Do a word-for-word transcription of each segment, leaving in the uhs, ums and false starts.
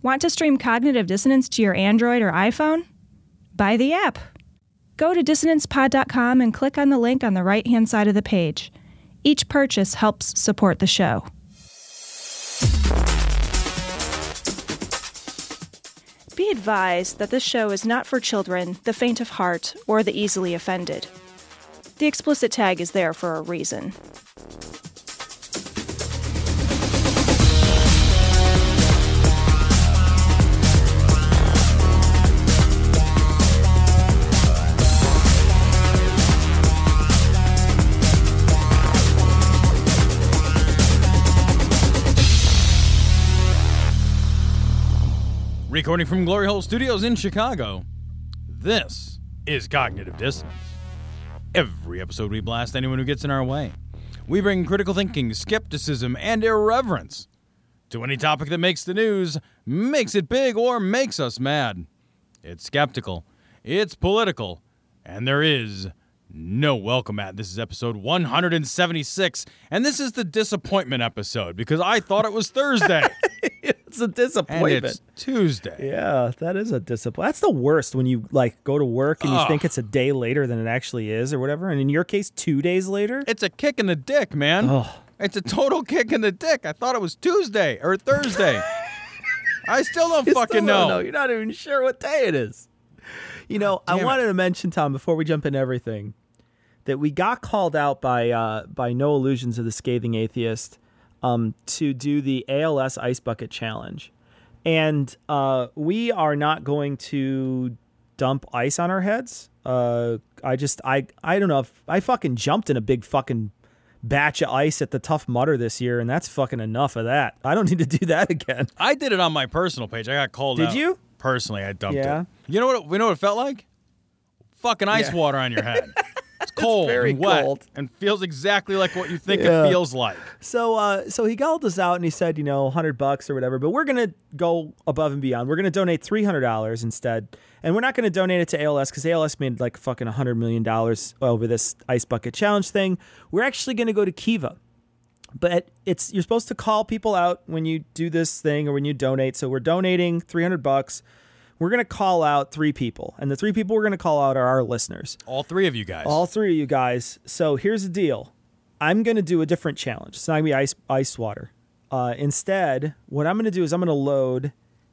Want to stream Cognitive Dissonance to your Android or iPhone? Buy the app. Go to dissonance pod dot com and click on the link on the right-hand side of the page. Each purchase helps support the show. Be advised that this show is not for children, the faint of heart, or the easily offended. The explicit tag is there for a reason. Recording from Glory Hole Studios in Chicago, this is Cognitive Dissonance. Every episode we blast anyone who gets in our way. We bring critical thinking, skepticism, and irreverence to any topic that makes the news, makes it big, or makes us mad. It's skeptical, it's political, and there is no welcome mat. This is episode one hundred seventy-six, and this is the disappointment episode because I thought it was Thursday. It's a disappointment. And it's Tuesday. Yeah, that is a disappointment. That's the worst when you like go to work and you Ugh. think it's a day later than it actually is or whatever. And in your case, two days later. It's a kick in the dick, man. Oh. It's a total kick in the dick. I thought it was Tuesday or Thursday. I still don't You fucking still know. don't know. You're not even sure what day it is. You know, I Damn it. wanted to mention, Tom, before we jump into everything, that we got called out by uh, by No Illusions of the Scathing Atheist um, to do the A L S Ice Bucket Challenge. And uh, we are not going to dump ice on our heads. Uh, I just, I, I don't know if I fucking jumped in a big fucking batch of ice at the Tough Mudder this year, and that's fucking enough of that. I don't need to do that again. I did it on my personal page. I got called Did out. you? Personally, I dumped Yeah. it. You know what? You know what it felt like? Fucking ice Yeah. water on your head. It's cold very and wet cold. and feels exactly like what you think Yeah. it feels like. So, uh, so he called us out and he said, you know, hundred bucks or whatever, but we're gonna go above and beyond. We're gonna donate three hundred dollars instead, and we're not gonna donate it to A L S because A L S made like fucking a hundred million dollars over this ice bucket challenge thing. We're actually gonna go to Kiva, but it's you're supposed to call people out when you do this thing or when you donate. So we're donating three hundred bucks. We're gonna call out three people, and the three people we're gonna call out are our listeners. All three of you guys. All three of you guys. So here's the deal. I'm going to do a different challenge. It's not going to be ice ice water. Uh, instead, what I'm going to do is I'm going to load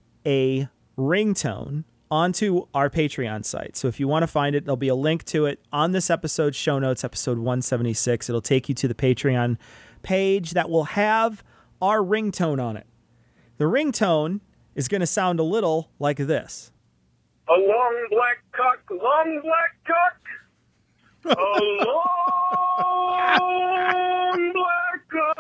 a ringtone onto our Patreon site. So if you want to find it, there'll be a link to it on this episode's show notes, episode one seventy-six. It'll take you to the Patreon page that will have our ringtone on it. The ringtone is going to sound a little like this. A long black cock, long black cock. A long black cock,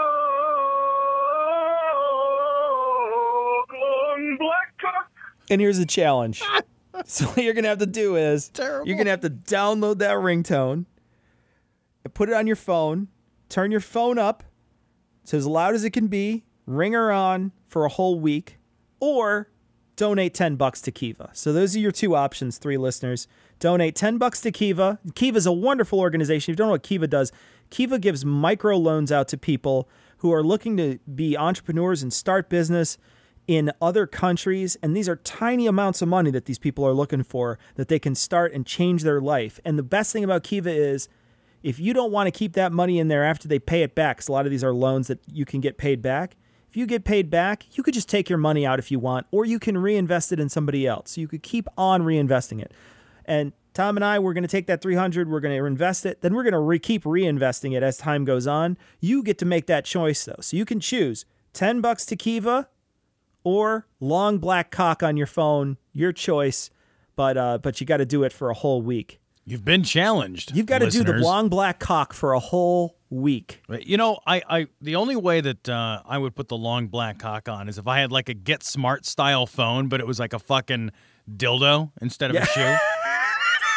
long black cock. And here's the challenge. So what you're going to have to do is Terrible. you're going to have to download that ringtone, and put it on your phone, turn your phone up to as loud as it can be, ring her on for a whole week, or donate ten bucks to Kiva. So those are your two options, three listeners. Donate ten bucks to Kiva. Kiva is a wonderful organization. If you don't know what Kiva does, Kiva gives micro loans out to people who are looking to be entrepreneurs and start business in other countries. And these are tiny amounts of money that these people are looking for that they can start and change their life. And the best thing about Kiva is if you don't want to keep that money in there after they pay it back, because a lot of these are loans that you can get paid back. If you get paid back, you could just take your money out if you want, or you can reinvest it in somebody else. So you could keep on reinvesting it. And Tom and I, we're going to take that three hundred, we're going to invest it, then we're going to re- keep reinvesting it as time goes on. You get to make that choice, though. So you can choose ten bucks to Kiva or long black cock on your phone, your choice, but uh, but you got to do it for a whole week. You've been challenged. You've got to do the listeners. long black cock for a whole week. You know, I, I the only way that uh, I would put the long black cock on is if I had like a Get Smart style phone, but it was like a fucking dildo instead of a shoe.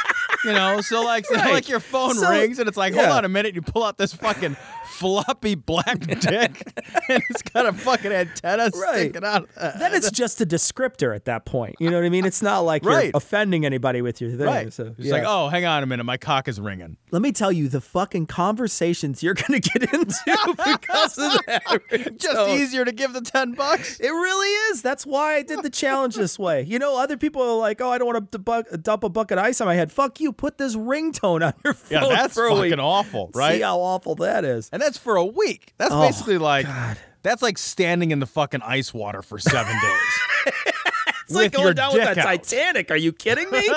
You know, so like, so Right. like your phone So, rings and it's like, hold yeah. on a minute, you pull out this fucking floppy black dick and it's got a fucking antenna Right. sticking out. Then it's just a descriptor at that point. You know what I mean? It's not like Right. you're offending anybody with your thing. Right. So, It's yeah. like, oh, hang on a minute, my cock is ringing. Let me tell you the fucking conversations you're going to get into because of that. Just So, easier to give the ten bucks. It really is. That's why I did the challenge this way. You know, other people are like, oh, I don't want to bu- dump a bucket of ice on my head. Fuck you. Put this ringtone on your phone Yeah, that's for a week. fucking awful, right? See how awful that is. And that's for a week. That's Oh, basically like, God. that's like standing in the fucking ice water for seven days. It's like with going your down with dick that out. Titanic. Are you kidding me?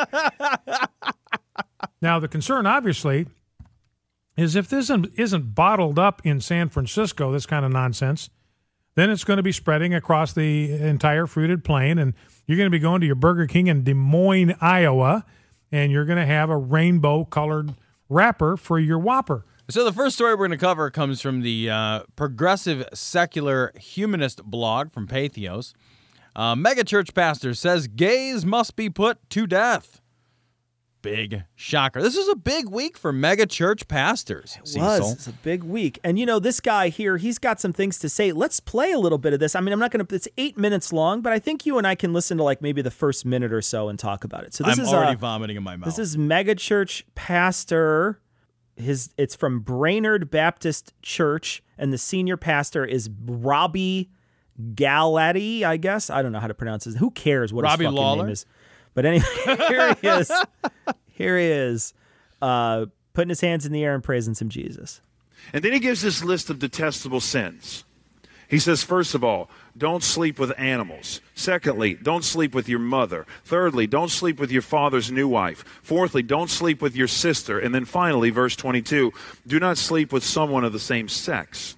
Now, the concern, obviously, is if this isn't, isn't bottled up in San Francisco, this kind of nonsense, then it's going to be spreading across the entire fruited plain, and you're going to be going to your Burger King in Des Moines, Iowa, and you're going to have a rainbow-colored wrapper for your Whopper. So the first story we're going to cover comes from the uh, progressive secular humanist blog from Pathos. Uh, megachurch pastor says gays must be put to death. Big shocker. This is a big week for megachurch pastors, It Cecil. was. It's a big week. And, you know, this guy here, he's got some things to say. Let's play a little bit of this. I mean, I'm not going to, it's eight minutes long, but I think you and I can listen to like maybe the first minute or so and talk about it. So this I'm is already uh, vomiting in my mouth. This is megachurch pastor. His It's from Brainerd Baptist Church, and the senior pastor is Robbie Galati, I guess. I don't know how to pronounce his. Who cares what Robbie his fucking Lawler? name is? But anyway, here he is. Here he is, uh, putting his hands in the air and praising some Jesus. And then he gives this list of detestable sins. He says, first of all, don't sleep with animals. Secondly, don't sleep with your mother. Thirdly, don't sleep with your father's new wife. Fourthly, don't sleep with your sister. And then finally, verse twenty-two, do not sleep with someone of the same sex.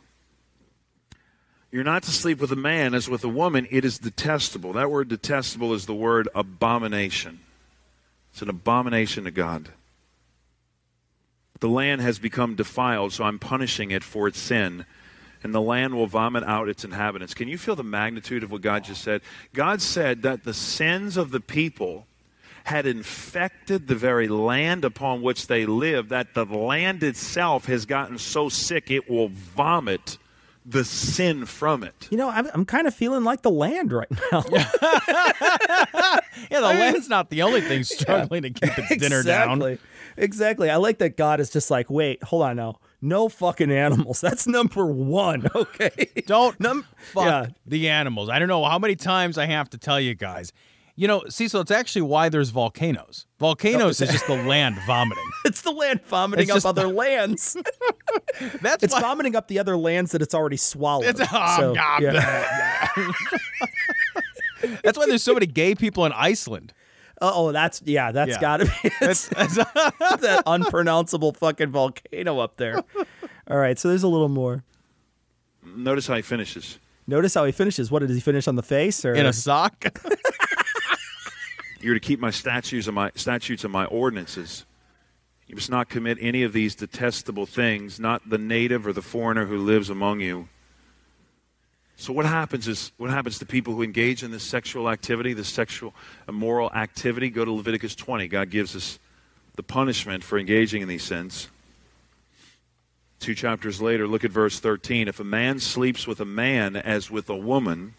You're not to sleep with a man as with a woman. It is detestable. That word detestable is the word abomination. It's an abomination to God. The land has become defiled, so I'm punishing it for its sin. And the land will vomit out its inhabitants. Can you feel the magnitude of what God just said? God said that the sins of the people had infected the very land upon which they live, that the land itself has gotten so sick it will vomit the sin from it. You know, I'm, I'm kind of feeling like the land right now. yeah, the land's not the only thing struggling to keep its dinner down. Exactly. Exactly. I like that God is just like, wait, hold on now. No fucking animals. That's number one. Okay. Don't Num- fuck yeah. the animals. I don't know how many times I have to tell you guys. You know, Cecil, it's actually why there's volcanoes. Volcanoes is just the land vomiting. It's the land vomiting It's up just- other lands. That's It's why. vomiting up the other lands that it's already swallowed. It's, oh, So, God. yeah. That's why there's so many gay people in Iceland. Uh, oh, that's, yeah, that's Yeah. gotta be it's That's, that's, that unpronounceable fucking volcano up there. All right, so there's a little more. Notice how he finishes. Notice how he finishes. What, did he finish on the face? Or in a sock. You're to keep my statutes and my statutes and my ordinances. You must not commit any of these detestable things, not the native or the foreigner who lives among you. So what happens is, what happens to people who engage in this sexual activity, this sexual immoral activity? Go to Leviticus twenty. God gives us the punishment for engaging in these sins. Two chapters later, look at verse thirteen. If a man sleeps with a man as with a woman,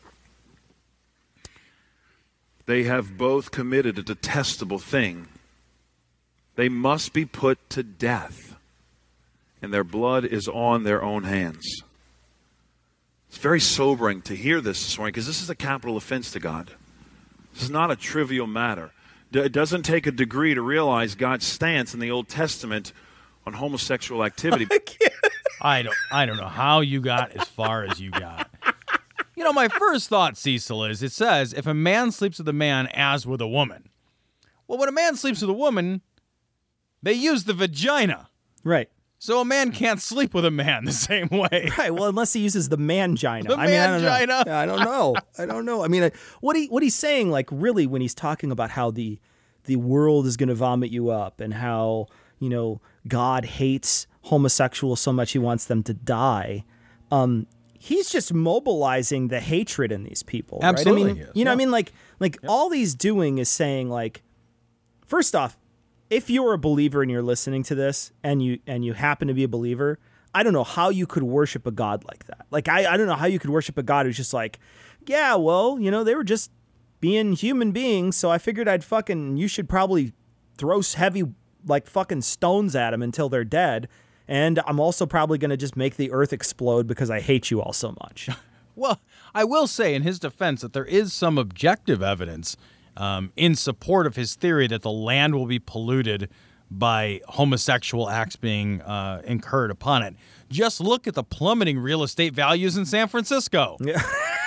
they have both committed a detestable thing. They must be put to death, and their blood is on their own hands. It's very sobering to hear this this morning because this is a capital offense to God. This is not a trivial matter. It doesn't take a degree to realize God's stance in the Old Testament on homosexual activity. I don't I don't know how you got as far as you got. You know, my first thought, Cecil, is it says if a man sleeps with a man as with a woman. Well, when a man sleeps with a woman, they use the vagina. right. So a man can't sleep with a man the same way. Right. Well, unless he uses the mangina. The I mean, I don't know. mangina. Yeah, I don't know. I don't know. I mean, I- what he what he's saying, like, really, when he's talking about how the the world is going to vomit you up and how, you know, God hates homosexuals so much he wants them to die. Um, he's just mobilizing the hatred in these people. Absolutely Right? I he mean, is. you know, Yeah. I mean, like, like all he's doing is saying, like, first off, if you're a believer and you're listening to this and you and you happen to be a believer, I don't know how you could worship a God like that. Like, I, I don't know how you could worship a God who's just like, yeah, well, you know, they were just being human beings, so I figured I'd fucking, you should probably throw heavy, like, fucking stones at them until they're dead, and I'm also probably going to just make the earth explode because I hate you all so much. Well, I will say in his defense that there is some objective evidence um, in support of his theory that the land will be polluted by homosexual acts being uh, incurred upon it. Just look at the plummeting real estate values in San Francisco. Yeah.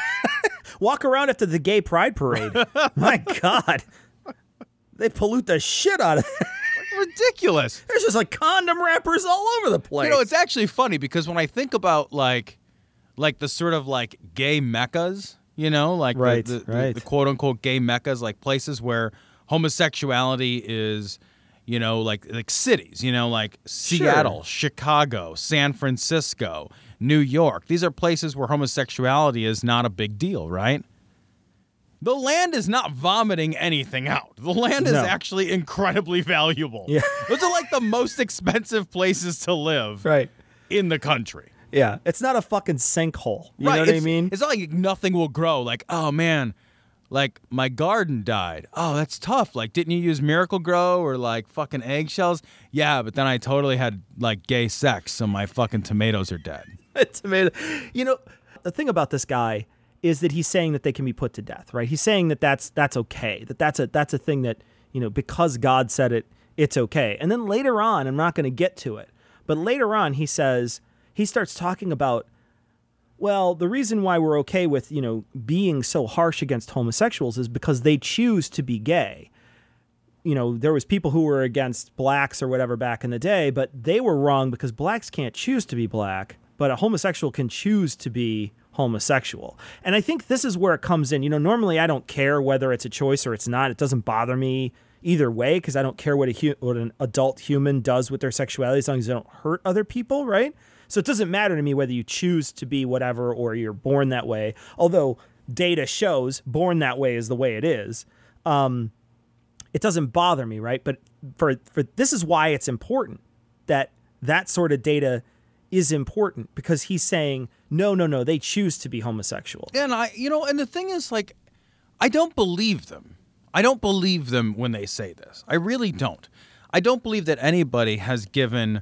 Walk around after the gay pride parade. My God. They pollute the shit out of it. Ridiculous. There's just like condom wrappers all over the place. You know, it's actually funny because when I think about like like the sort of like gay meccas, you know, like right, the, the, right. the, the quote unquote gay meccas, like places where homosexuality is, you know, like like cities, you know, like Seattle, sure. Chicago, San Francisco, New York. These are places where homosexuality is not a big deal, right? The land is not vomiting anything out. The land is No. actually incredibly valuable. Yeah. Those are like the most expensive places to live right. in the country. Yeah. It's not a fucking sinkhole. You right. know what it's, I mean? It's not like nothing will grow. Like, oh, man, like my garden died. Oh, that's tough. Like, didn't you use Miracle Grow or like fucking eggshells? Yeah, but then I totally had like gay sex, so my fucking tomatoes are dead. Tomato. You know, the thing about this guy is that he's saying that they can be put to death, right? He's saying that that's that's okay, that that's a that's a thing that, you know, because God said it, it's okay. And then later on, I'm not going to get to it, but later on he says, he starts talking about, well, the reason why we're okay with, you know, being so harsh against homosexuals is because they choose to be gay. You know, there was people who were against blacks or whatever back in the day, but they were wrong because blacks can't choose to be black, but a homosexual can choose to be homosexual. And I think this is where it comes in. You know, normally I don't care whether it's a choice or it's not. It doesn't bother me either way because I don't care what a hu- what an adult human does with their sexuality as long as they don't hurt other people, right? So it doesn't matter to me whether you choose to be whatever or you're born that way, although data shows born that way is the way it is. Um, it doesn't bother me, right? But for for this is why it's important that that sort of data is important, because he's saying, no, no, no, they choose to be homosexual. And I, you know, and the thing is, like, I don't believe them. I don't believe them when they say this. I really don't. I don't believe that anybody has given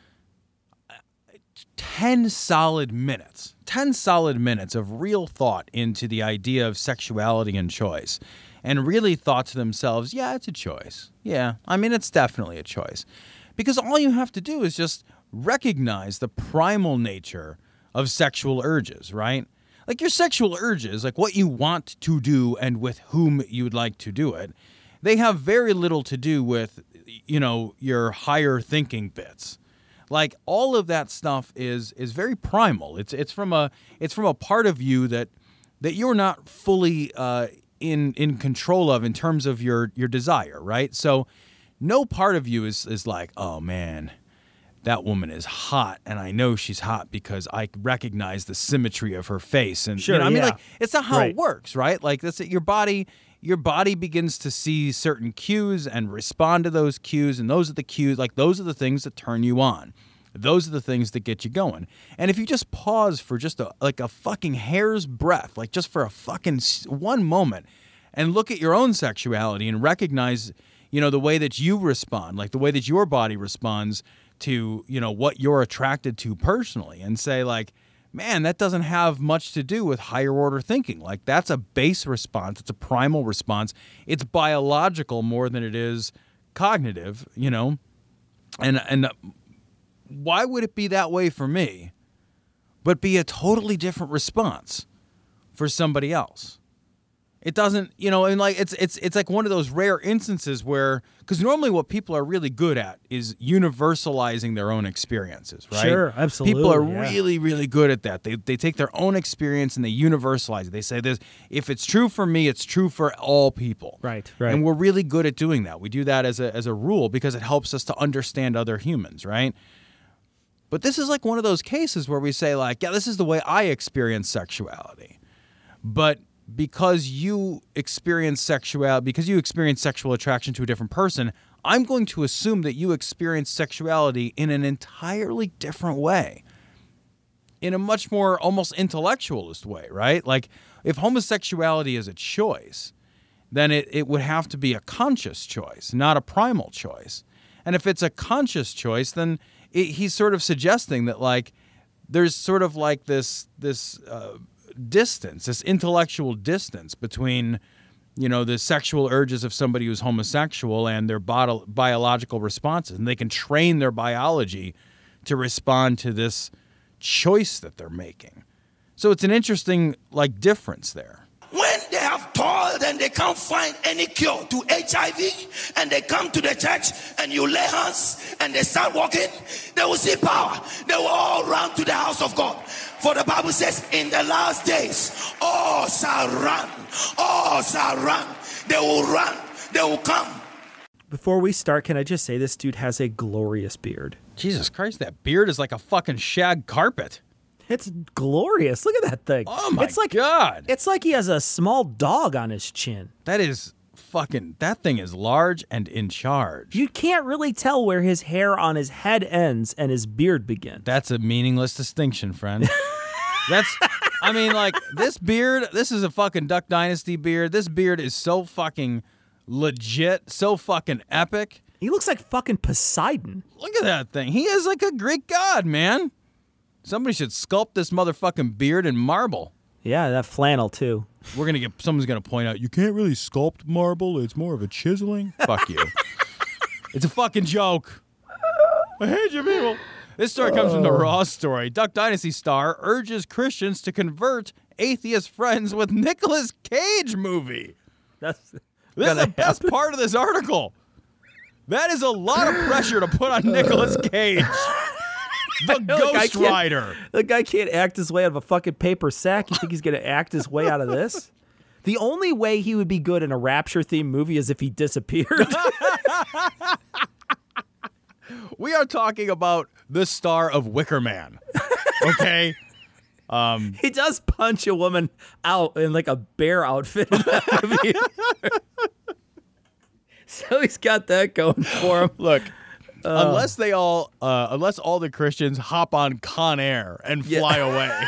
ten solid minutes, ten solid minutes of real thought into the idea of sexuality and choice and really thought to themselves, yeah, it's a choice. Yeah, I mean, it's definitely a choice. Because all you have to do is just recognize the primal nature of sexual urges, right? Like your sexual urges, like what you want to do and with whom you'd like to do it, they have very little to do with, you know, your higher thinking bits. Like all of that stuff is is very primal. It's it's from a it's from a part of you that that you're not fully uh, in in control of in terms of your your desire, right? So no part of you is is like, oh man, that woman is hot, and I know she's hot because I recognize the symmetry of her face. And sure, you know, I mean, yeah. like it's not how right. it works, right? Like that's it. Your body, your body begins to see certain cues and respond to those cues, and those are the cues. Like those are the things that turn you on. Those are the things that get you going. And if you just pause for just a like a fucking hair's breadth, like just for a fucking one moment, and look at your own sexuality and recognize, you know, the way that you respond, like the way that your body responds to, you know, what you're attracted to personally, and say like, man, that doesn't have much to do with higher order thinking. Like that's a base response. It's a primal response. It's biological more than it is cognitive, you know, and, and why would it be that way for me, but be a totally different response for somebody else? It doesn't, you know, and like it's it's it's like one of those rare instances where, because normally what people are really good at is universalizing their own experiences, right? Sure, absolutely. People are yeah. really, really good at that. They they take their own experience and they universalize it. They say this: if it's true for me, it's true for all people. Right, right. And we're really good at doing that. We do that as a as a rule because it helps us to understand other humans, right? But this is like one of those cases where we say like, yeah, this is the way I experience sexuality, but because you experience sexuality, because you experience sexual attraction to a different person, I'm going to assume that you experience sexuality in an entirely different way, in a much more almost intellectualist way, right? Like, if homosexuality is a choice, then it, it would have to be a conscious choice, not a primal choice. And if it's a conscious choice, then it, he's sort of suggesting that, like, there's sort of like this this uh, distance, this intellectual distance between, you know, the sexual urges of somebody who's homosexual and their bio- biological responses. And they can train their biology to respond to this choice that they're making. So it's an interesting, like, difference there. When they have toiled and they can't find any cure to H I V, and they come to the church and you lay hands and they start walking, they will see power. They will all run to the house of God. For the Bible says, in the last days, all shall run. All shall run. They will run. They will come. Before we start, can I just say this dude has a glorious beard? Jesus Christ, that beard is like a fucking shag carpet. It's glorious. Look at that thing. Oh my it's like, God. It's like he has a small dog on his chin. That is fucking, that thing is large and in charge. You can't really tell where his hair on his head ends and his beard begins. That's a meaningless distinction, friend. That's, I mean, like, this beard, this is a fucking Duck Dynasty beard. This beard is so fucking legit, so fucking epic. He looks like fucking Poseidon. Look at that thing. He is like a Greek god, man. Somebody should sculpt this motherfucking beard in marble. Yeah, that flannel, too. We're going to get, someone's going to point out, you can't really sculpt marble. It's more of a chiseling. Fuck you. It's a fucking joke. I hate you people. This story comes from the Raw story. Duck Dynasty star urges Christians to convert atheist friends with Nicolas Cage movie. That's This is the best happen. part of this article. That is a lot of pressure to put on Nicolas Cage. The Ghost Rider. The guy can't act his way out of a fucking paper sack. You think he's going to act his way out of this? The only way he would be good in a Rapture-themed movie is if he disappeared. We are talking about the star of Wicker Man. Okay? Um, he does punch a woman out in like a bear outfit in that movie. So he's got that going for him. Look, uh, unless they all, uh, unless all the Christians hop on Con Air and fly Yeah. away.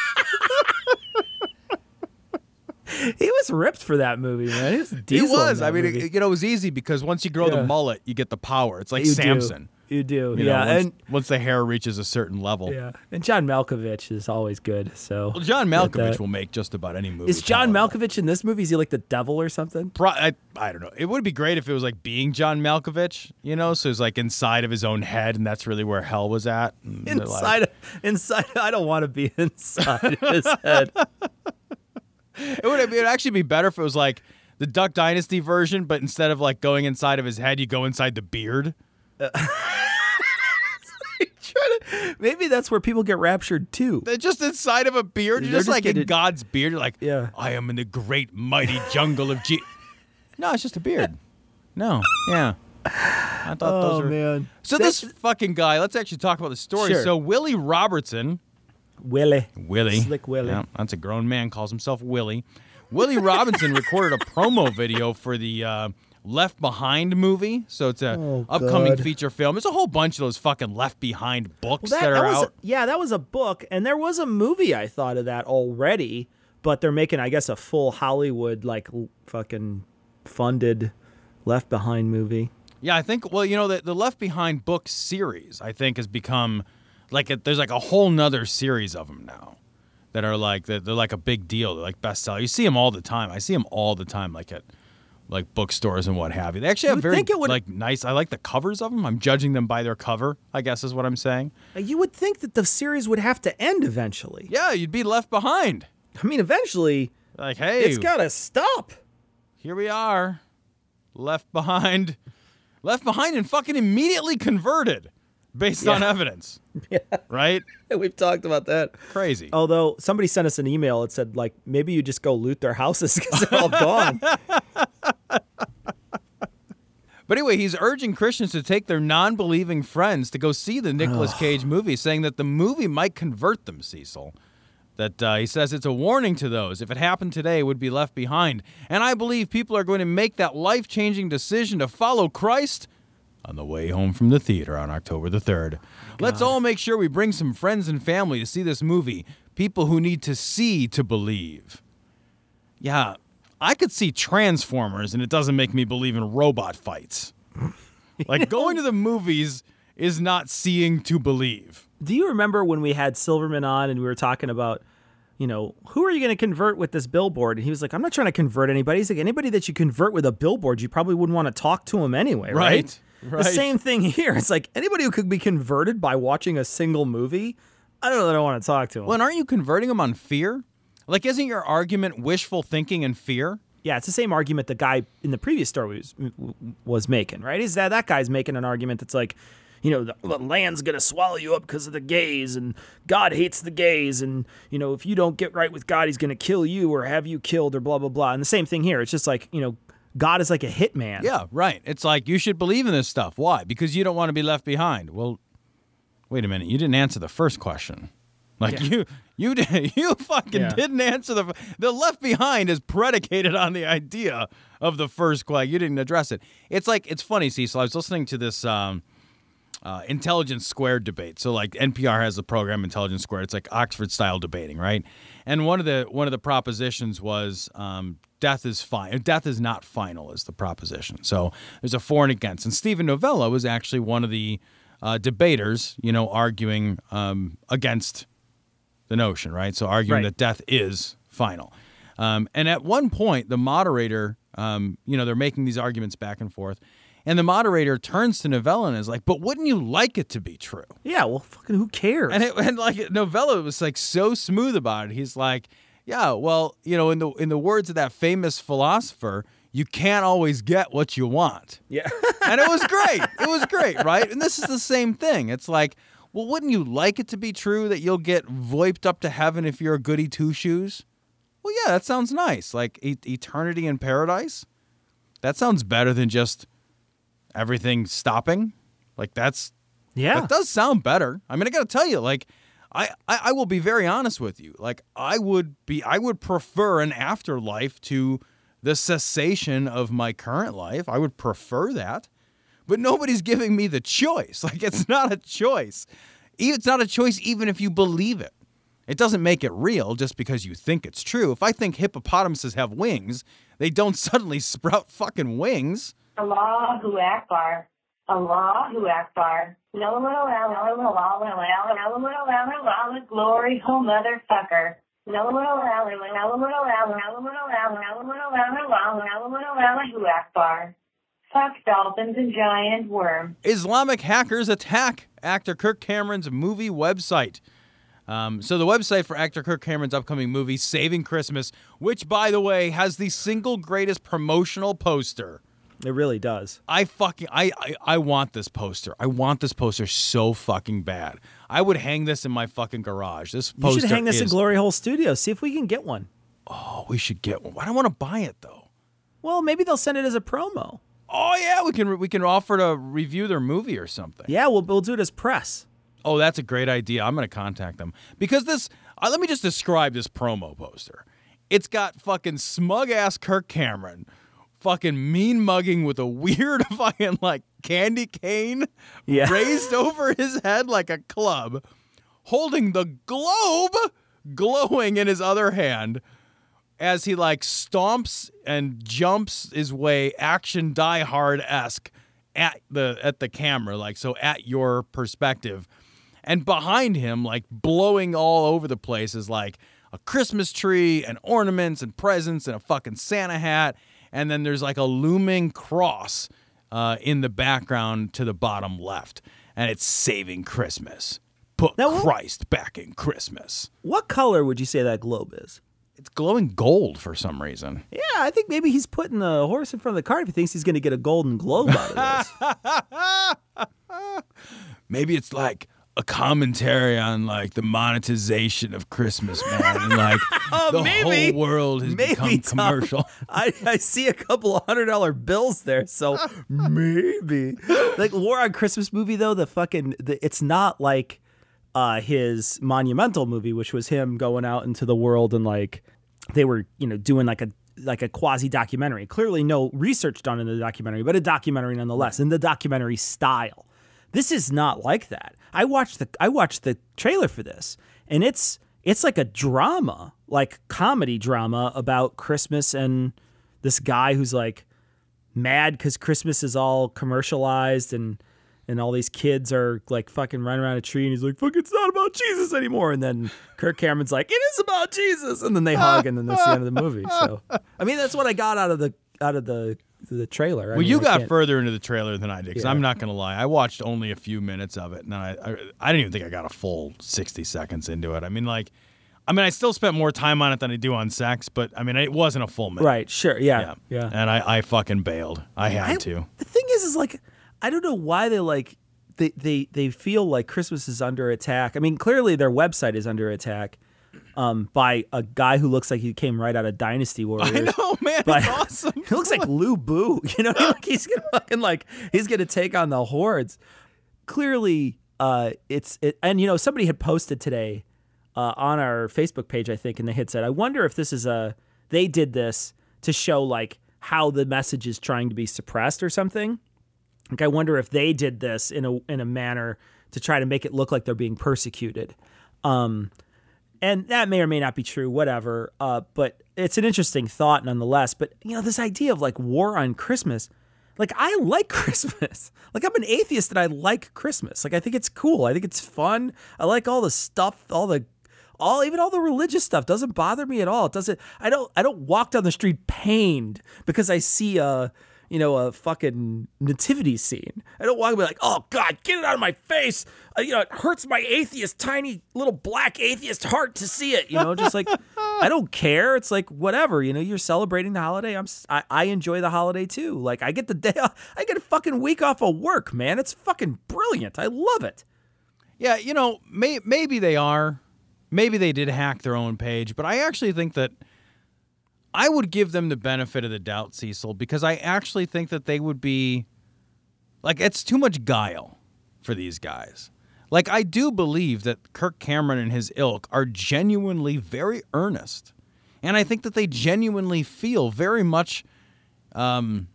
He was ripped for that movie, man. He was, He diesel in was. that I mean, movie. it, you know, it was easy because once you grow Yeah. the mullet, you get the power. It's like You Samson. do. You do, You yeah. know, once, and once the hair reaches a certain level. yeah, and John Malkovich is always good. So Well, John Get Malkovich that. will make just about any movie. Is John palatable. Malkovich in this movie? Is he like the devil or something? Pro- I, I don't know. It would be great if it was like being John Malkovich, you know? So it's like inside of his own head, and that's really where hell was at. And they're like- Inside, of, inside. I don't want to be inside his head. It would it'd actually be better if it was like the Duck Dynasty version, but instead of like going inside of his head, you go inside the beard. Maybe that's where people get raptured too. They're just inside of a beard. You're They're just, just like in getting- God's beard. You're like, Yeah. I am in the great mighty jungle of G. No, it's just a beard. No, yeah. I thought Oh those were. man. So this fucking guy. Let's actually talk about the story. Sure. So Willie Robertson. Willie. Willie. Slick Willie. Yeah, that's a grown man, calls himself Willie. Willie Robinson recorded a promo video for the uh, Left Behind movie. So it's a Oh, upcoming God. feature film. There's a whole bunch of those fucking Left Behind books Well, that, that, are that was out. yeah, that was a book, and there was a movie. I thought of that already, but they're making, I guess, a full Hollywood like l- fucking funded Left Behind movie. Yeah, I think, well, you know, the, the Left Behind book series, I think, has become like, a, there's like a whole nother series of them now that are like, they're, they're like a big deal. They're like bestseller. You see them all the time. I see them all the time, like at like bookstores and what have you. They actually You have would very think it would- like nice, I like the covers of them. I'm judging them by their cover, I guess is what I'm saying. You would think that the series would have to end eventually. Yeah, you'd be left behind. I mean, eventually, Like, hey, it's got to stop. here we are, left behind, left behind and fucking immediately converted based on Yeah. evidence. Yeah. Right? We've talked about that. Crazy. Although somebody sent us an email, it said like maybe you just go loot their houses because they're all gone. But anyway, he's urging Christians to take their non-believing friends to go see the Nicolas Cage movie, saying that the movie might convert them, Cecil. That uh, he says it's a warning to those. If it happened today, it would be left behind. And I believe people are going to make that life-changing decision to follow Christ on the way home from the theater on October the third. Let's all make sure we bring some friends and family to see this movie. People who need to see to believe. Yeah, I could see Transformers, and it doesn't make me believe in robot fights. Like, going to the movies is not seeing to believe. Do you remember when we had Silverman on and we were talking about, you know, who are you going to convert with this billboard? And he was like, I'm not trying to convert anybody. He's like, anybody that you convert with a billboard, you probably wouldn't want to talk to him anyway, right? Right. Right. The same thing here. It's like anybody who could be converted by watching a single movie, I don't know that I want to talk to him. Well, and aren't you converting them on fear? Like, isn't your argument wishful thinking and fear? Yeah, it's the same argument the guy in the previous story was, was making, right? Is that that guy's making an argument that's like, you know, the, the land's going to swallow you up because of the gays, and God hates the gays, and, you know, if you don't get right with God, he's going to kill you or have you killed or blah, blah, blah. And the same thing here. It's just like, you know, God is like a hitman. Yeah, right. It's like, you should believe in this stuff. Why? Because you don't want to be left behind. Well, wait a minute. You didn't answer the first question. Like, yeah. you you did, you fucking yeah. didn't answer the... The left behind is predicated on the idea of the first question. You didn't address it. It's like, it's funny, Cecil. I was listening to this um, uh, Intelligence Squared debate. So, like, N P R has the program Intelligence Squared. It's like Oxford-style debating, right? And one of the one of the propositions was... Um, Death is fine. Death is not final is the proposition. So there's a for and against. And Steven Novella was actually one of the uh, debaters, you know, arguing um, against the notion, right? So arguing right. that death is final. Um, and at one point, the moderator, um, you know, they're making these arguments back and forth. And the moderator turns to Novella and is like, but wouldn't you like it to be true? Yeah, well, fucking who cares? And, it, and like Novella was like so smooth about it. He's like, yeah, well, you know, in the in the words of that famous philosopher, you can't always get what you want. Yeah. And it was great. It was great, right? And this is the same thing. It's like, well, wouldn't you like it to be true that you'll get voiped up to heaven if you're a goody two-shoes? Well, yeah, that sounds nice. Like e- eternity in paradise? That sounds better than just everything stopping. Like, that's... Yeah. That does sound better. I mean, I got to tell you, like... I, I, I will be very honest with you. Like, I would be, I would prefer an afterlife to the cessation of my current life. I would prefer that, but nobody's giving me the choice. Like, it's not a choice. It's not a choice even if you believe it. It doesn't make it real just because you think it's true. If I think hippopotamuses have wings, they don't suddenly sprout fucking wings. Allahu Akbar. Allahu Akbar. Glory, oh motherfucker. Allahu Akbar. Fuck dolphins and giant worm. Islamic hackers attack actor Kirk Cameron's movie website. Um, so the website for actor Kirk Cameron's upcoming movie, Saving Christmas, which, by the way, has the single greatest promotional poster. It really does. I fucking I, I I want this poster. I want this poster so fucking bad. I would hang this in my fucking garage. This poster You should hang this is, in Glory Hole Studios. See if we can get one. Oh, we should get one. I don't want to buy it though. Well, maybe they'll send it as a promo. Oh yeah, we can we can offer to review their movie or something. Yeah, we'll we'll do it as press. Oh, that's a great idea. I'm going to contact them because this. Uh, let me just describe this promo poster. It's got fucking smug ass Kirk Cameron. Fucking mean mugging with a weird fucking like candy cane yeah. raised over his head like a club, holding the globe glowing in his other hand as he like stomps and jumps his way action Die Hard-esque at the at the camera, like so at your perspective. And behind him, like blowing all over the place, is like a Christmas tree and ornaments and presents and a fucking Santa hat. And then there's like a looming cross uh, in the background to the bottom left. And it's Saving Christmas. Put now, Christ back in Christmas. What color would you say that globe is? It's glowing gold for some reason. Yeah, I think maybe he's putting the horse in front of the cart if he thinks he's going to get a golden globe out of this. Maybe it's like a commentary on like the monetization of Christmas, man. And like oh, the maybe, whole world has maybe, become Tom, commercial. I, I see a couple of hundred dollar bills there, so maybe. Like War on Christmas movie though, the fucking the, it's not like uh, his monumental movie, which was him going out into the world and like they were, you know, doing like a like a quasi documentary. Clearly, no research done in the documentary, but a documentary nonetheless, in the documentary style. This is not like that. I watched the I watched the trailer for this, and it's it's like a drama, like comedy drama about Christmas and this guy who's like mad because Christmas is all commercialized and and all these kids are like fucking running around a tree, and he's like, fuck, it's not about Jesus anymore. And then Kirk Cameron's like, it is about Jesus, and then they hug, and then that's the end of the movie. So I mean, that's what I got out of the out of the the trailer. I well, mean, you I got can't- further into the trailer than I did, because Yeah. I'm not going to lie. I watched only a few minutes of it, and I, I I didn't even think I got a full sixty seconds into it. I mean, like, I mean, I still spent more time on it than I do on sex, but I mean, it wasn't a full minute. Right, sure, yeah, yeah. And I, I fucking bailed. I had I- to. The thing is, is like, I don't know why they like they they they feel like Christmas is under attack. I mean, clearly their website is under attack um, by a guy who looks like he came right out of Dynasty Warriors. I know, man. But It's awesome. he looks like Lou Boo. You know, like he's gonna fucking like he's gonna take on the hordes. Clearly, uh, it's it, and you know somebody had posted today uh, on our Facebook page, I think, and they had said, "I wonder if this is a they did this to show like how the message is trying to be suppressed or something." Like, I wonder if they did this in a in a manner to try to make it look like they're being persecuted. Um, and that may or may not be true, whatever. Uh, but it's an interesting thought nonetheless. But, you know, this idea of like war on Christmas, like I like Christmas. Like I'm an atheist and I like Christmas. Like I think it's cool. I think it's fun. I like all the stuff, all the all even all the religious stuff doesn't bother me at all. It doesn't I don't I don't walk down the street pained because I see a you know, a fucking nativity scene. I don't want to be like, oh, God, get it out of my face. Uh, you know, it hurts my atheist, tiny little black atheist heart to see it. You know, just like, I don't care. It's like, whatever. You know, you're celebrating the holiday. I'm, s- I, I enjoy the holiday, too. Like, I get the day off. I get a fucking week off of work, man. It's fucking brilliant. I love it. Yeah, you know, may, maybe they are. Maybe they did hack their own page, but I actually think that I would give them the benefit of the doubt, Cecil, because I actually think that they would be, like, it's too much guile for these guys. Like, I do believe that Kirk Cameron and his ilk are genuinely very earnest. And I think that they genuinely feel very much, um,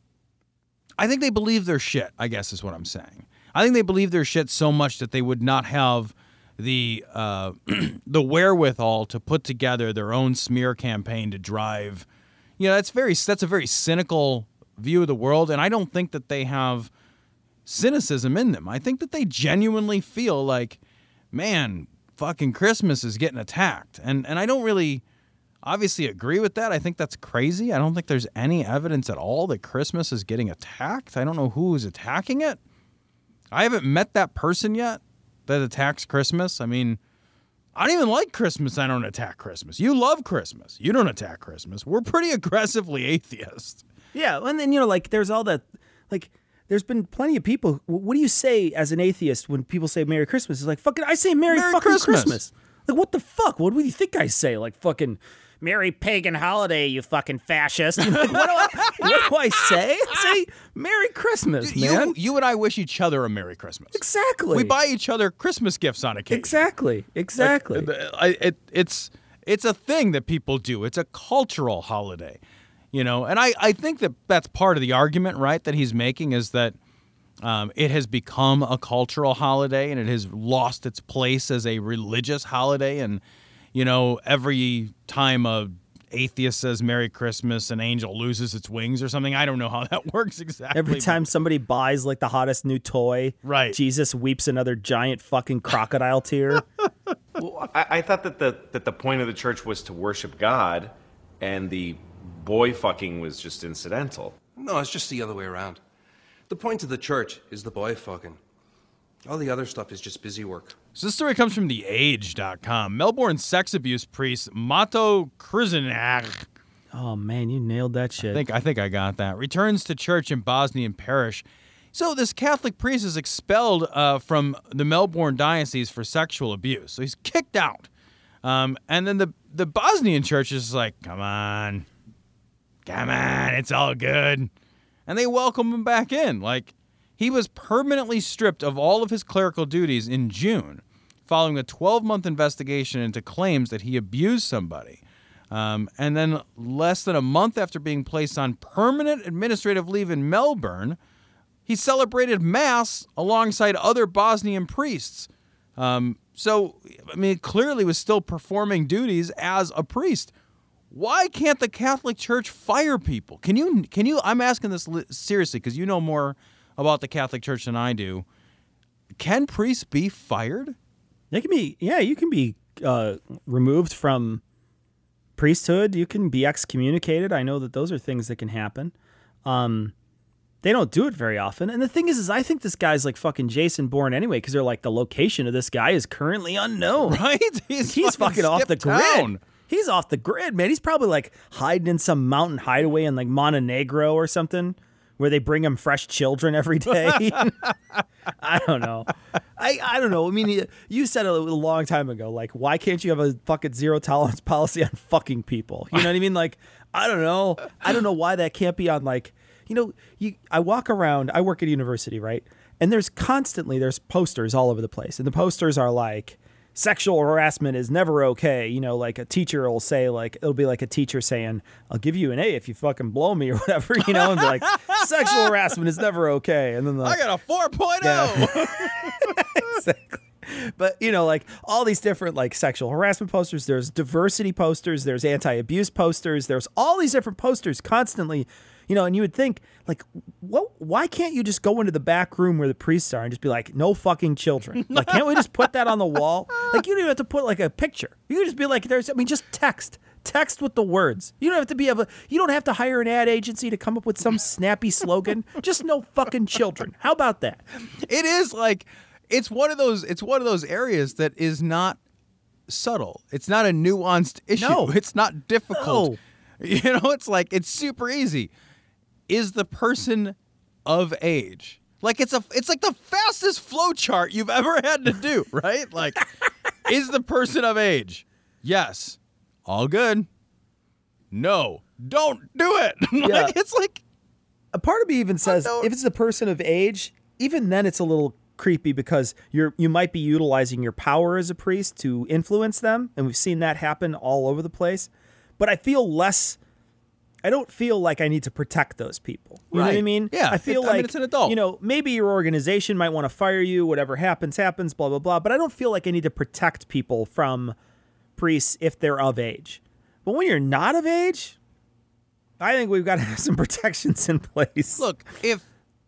I think they believe their shit, I guess is what I'm saying. I think they believe their shit so much that they would not have the uh, the wherewithal to put together their own smear campaign to drive. You know, that's very that's a very cynical view of the world, and I don't think that they have cynicism in them. I think that they genuinely feel like, man, fucking Christmas is getting attacked, and and I don't really obviously agree with that. I think that's crazy. I don't think there's any evidence at all that Christmas is getting attacked. I don't know who is attacking it. I haven't met that person yet that attacks Christmas. I mean, I don't even like Christmas. I don't attack Christmas. You love Christmas. You don't attack Christmas. We're pretty aggressively atheist. Yeah, and then, you know, like, there's all that, like, there's been plenty of people. What do you say as an atheist when people say Merry Christmas? It's like, fucking, I say Merry, Merry fucking Christmas. Christmas. Like, what the fuck? What do you think I say? Like, fucking, Merry pagan holiday, you fucking fascist. You know, like, what, do I, what do I say? I say Merry Christmas, man. You, you and I wish each other a Merry Christmas. Exactly. We buy each other Christmas gifts on occasion. Exactly. Exactly. Like, I, it, it's it's a thing that people do. It's a cultural holiday, you know. And I, I think that that's part of the argument, right, that he's making is that um, it has become a cultural holiday and it has lost its place as a religious holiday. And, you know, every time a atheist says Merry Christmas, an angel loses its wings or something. I don't know how that works exactly. Every time somebody buys like the hottest new toy, right, Jesus weeps another giant fucking crocodile tear. Well, I, I thought that the that the point of the church was to worship God, and the boy fucking was just incidental. No, it's just the other way around. The point of the church is the boy fucking. All the other stuff is just busy work. So this story comes from the age dot com. Melbourne sex abuse priest Mato Krizanak. Oh man, you nailed that shit. I think I think I got that. Returns to church in Bosnian parish. So this Catholic priest is expelled uh, from the Melbourne diocese for sexual abuse. So he's kicked out. Um, and then the the Bosnian church is like, come on, come on, it's all good, and they welcome him back in. Like, he was permanently stripped of all of his clerical duties in June, following a twelve-month investigation into claims that he abused somebody. Um, and then less than a month after being placed on permanent administrative leave in Melbourne, he celebrated Mass alongside other Bosnian priests. Um, so, I mean, clearly was still performing duties as a priest. Why can't the Catholic Church fire people? Can you, can you, I'm asking this li- seriously because you know more about the Catholic Church than I do. Can priests be fired? They can be, yeah, you can be uh, removed from priesthood. You can be excommunicated. I know that those are things that can happen. Um, they don't do it very often. And the thing is, is I think this guy's like fucking Jason Bourne anyway, because they're like, the location of this guy is currently unknown. Right? He's, He's fucking, fucking off the town. grid. He's off the grid, man. He's probably like hiding in some mountain hideaway in like Montenegro or something, where they bring him fresh children every day. I don't know. I, I don't know. I mean, you, you said a, a long time ago, like, why can't you have a fucking zero tolerance policy on fucking people? You know what I mean? Like, I don't know. I don't know why that can't be on, like, you know, you. I walk around, I work at a university, right? And there's constantly, there's posters all over the place. And the posters are like, sexual harassment is never okay. You know, like a teacher will say, like, it'll be like a teacher saying, I'll give you an A if you fucking blow me or whatever, you know, and be like, sexual harassment is never okay. And then the, I got a four point oh. Yeah. Exactly. But, you know, like all these different like sexual harassment posters, there's diversity posters, there's anti-abuse posters, there's all these different posters constantly, you know, and you would think like, what, why can't you just go into the back room where the priests are and just be like, no fucking children? Like, can't we just put that on the wall? Like, you don't even have to put like a picture. You can just be like, there's, I mean, just text, text with the words. You don't have to be able, you don't have to hire an ad agency to come up with some snappy slogan. Just no fucking children. How about that? It is like, it's one of those, it's one of those areas that is not subtle. It's not a nuanced issue. No. It's not difficult. No. You know, it's like, it's super easy. Is the person of age? Like it's a, it's like the fastest flow chart you've ever had to do, right? Like, is the person of age? Yes. All good. No. Don't do it. Yeah. Like, it's like, a part of me even says if it's a person of age, even then it's a little creepy because you're you might be utilizing your power as a priest to influence them, and we've seen that happen all over the place. But I feel less. I don't feel like I need to protect those people. You right. know what I mean? Yeah. I feel it, like I mean, it's an adult. You know, maybe your organization might want to fire you. Whatever happens, happens. Blah blah blah. But I don't feel like I need to protect people from priests if they're of age. But when you're not of age, I think we've got to have some protections in place. Look, if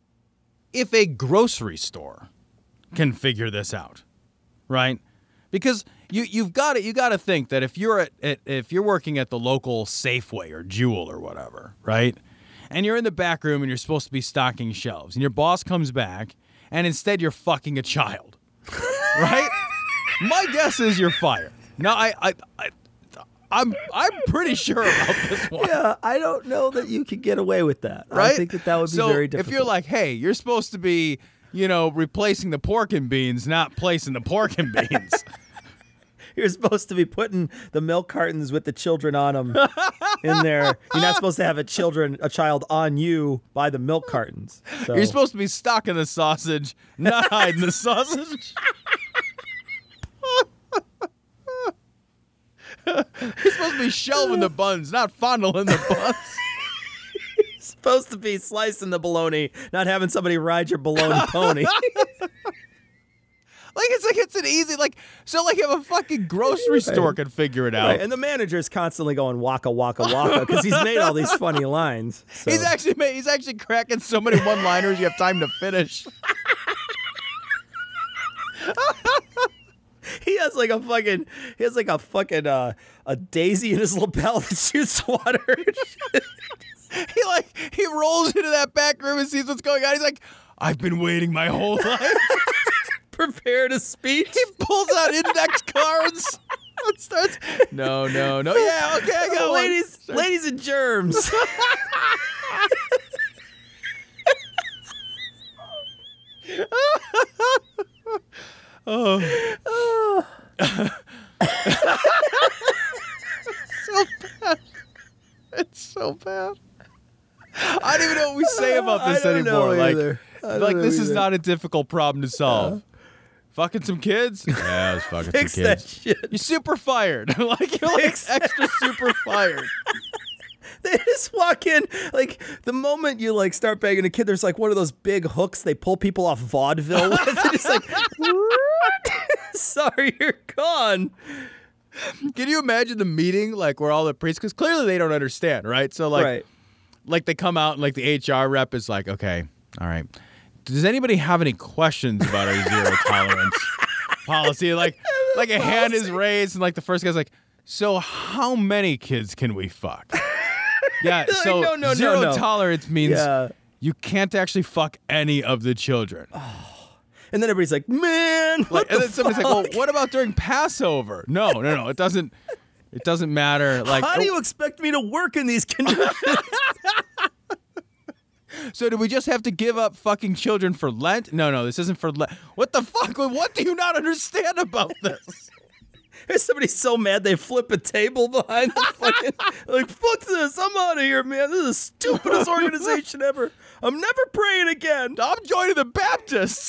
if a grocery store can figure this out, right? Because you you've got to you got to think that if you're at, at if you're working at the local Safeway or Jewel or whatever, right? And you're in the back room and you're supposed to be stocking shelves, and your boss comes back and instead you're fucking a child, right? My guess is you're fired. Now I I. I I'm I'm pretty sure about this one. Yeah, I don't know that you could get away with that. Right? I think that that would be so very difficult. If you're like, hey, you're supposed to be, you know, replacing the pork and beans, not placing the pork and beans. You're supposed to be putting the milk cartons with the children on them in there. You're not supposed to have a children, a child on you by the milk cartons. So. You're supposed to be stocking the sausage, not hiding the sausage. You're supposed to be shelving the buns, not fondling the buns. You're supposed to be slicing the bologna, not having somebody ride your bologna pony. Like, it's like, it's an easy, like, so, like, if a fucking grocery store can figure it out. Right. And the manager's constantly going waka, waka, waka, because he's made all these funny lines. So. He's actually made, he's actually cracking so many one-liners you have time to finish. He has like a fucking, he has like a fucking, uh, a daisy in his lapel that shoots water. He like, he rolls into that back room and sees what's going on. He's like, I've been waiting my whole life. Prepared a speech. He pulls out index cards. It starts, no, no, no. Yeah, okay, I got ladies, one. Ladies and germs. Oh. Oh. So bad. It's so bad. I don't even know what we say about this I don't anymore. know like, either. I don't like know this either. is not a difficult problem to solve. Fucking some kids? Yeah, I was fucking Fix some that kids. shit. You're super fired. like you're like Fix extra super fired. They just walk in, like, the moment you, like, start banging a kid, there's, like, one of those big hooks they pull people off vaudeville with. It's just like, sorry, you're gone. Can you imagine the meeting, like, where all the priests, because clearly they don't understand, right? So, like, Right. like they come out and, like, the H R rep is like, okay, all right. Does anybody have any questions about our zero tolerance policy? Like, like a hand is raised, and, like, the first guy's like, so how many kids can we fuck? Yeah, so no, no, zero no, no. tolerance means Yeah. you can't actually fuck any of the children. And then everybody's like, man, what Like, and the then somebody's fuck? like, well, what about during Passover? No, no, no, it doesn't. It doesn't matter. Like, How do you expect me to work in these conditions? so do we just have to give up fucking children for Lent? No, no, this isn't for Lent. What the fuck? What do you not understand about this? There's somebody so mad they flip a table behind the fucking, like, fuck this, I'm out of here, man. This is the stupidest organization ever. I'm never praying again. I'm joining the Baptists.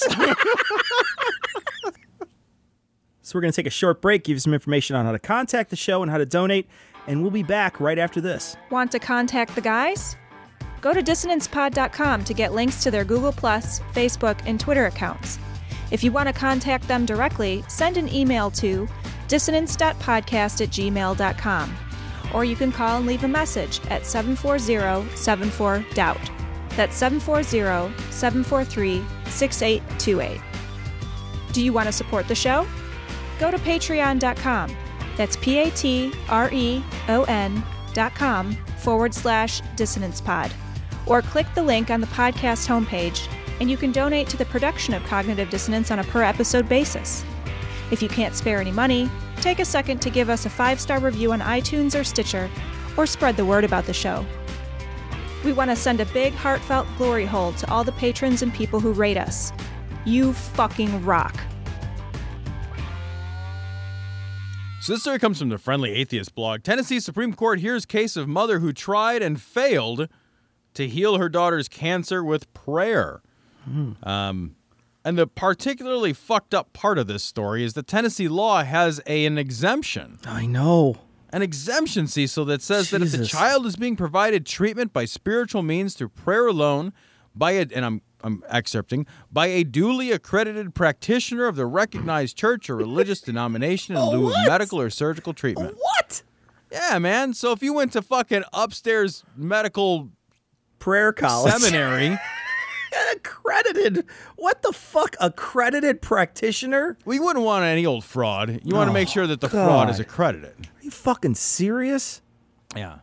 So we're going to take a short break, give you some information on how to contact the show and how to donate, and we'll be back right after this. Want to contact the guys? Go to dissonance pod dot com to get links to their Google Plus, Facebook, and Twitter accounts. If you want to contact them directly, send an email to dissonance dot podcast at gmail dot com. Or you can call and leave a message at seven four zero, seven four, D O U B T. That's seven four zero, seven four three, six eight two eight. Do you want to support the show? Go to patreon dot com. That's P-A-T-R-E-O-N dot com forward slash dissonance pod. Or click the link on the podcast homepage, and you can donate to the production of Cognitive Dissonance on a per-episode basis. If you can't spare any money, take a second to give us a five-star review on iTunes or Stitcher, or spread the word about the show. We want to send a big, heartfelt glory hole to all the patrons and people who rate us. You fucking rock. So this story comes from the Friendly Atheist blog. Tennessee Supreme Court hears case of mother who tried and failed to heal her daughter's cancer with prayer. Mm. Um, and the particularly fucked up part of this story is that Tennessee law has a, an exemption. I know. An exemption, Cecil, that says that if the Jesus. child is being provided treatment by spiritual means through prayer alone, by a, and I'm I'm excerpting, by a duly accredited practitioner of the recognized church or religious denomination in lieu of medical or surgical treatment. What? Yeah, man. So if you went to fucking upstairs medical prayer college seminary, accredited. What the fuck? Accredited practitioner? well, you wouldn't want any old fraud. You want to Oh, make sure that the fraud is God. accredited. Are you fucking serious? Yeah.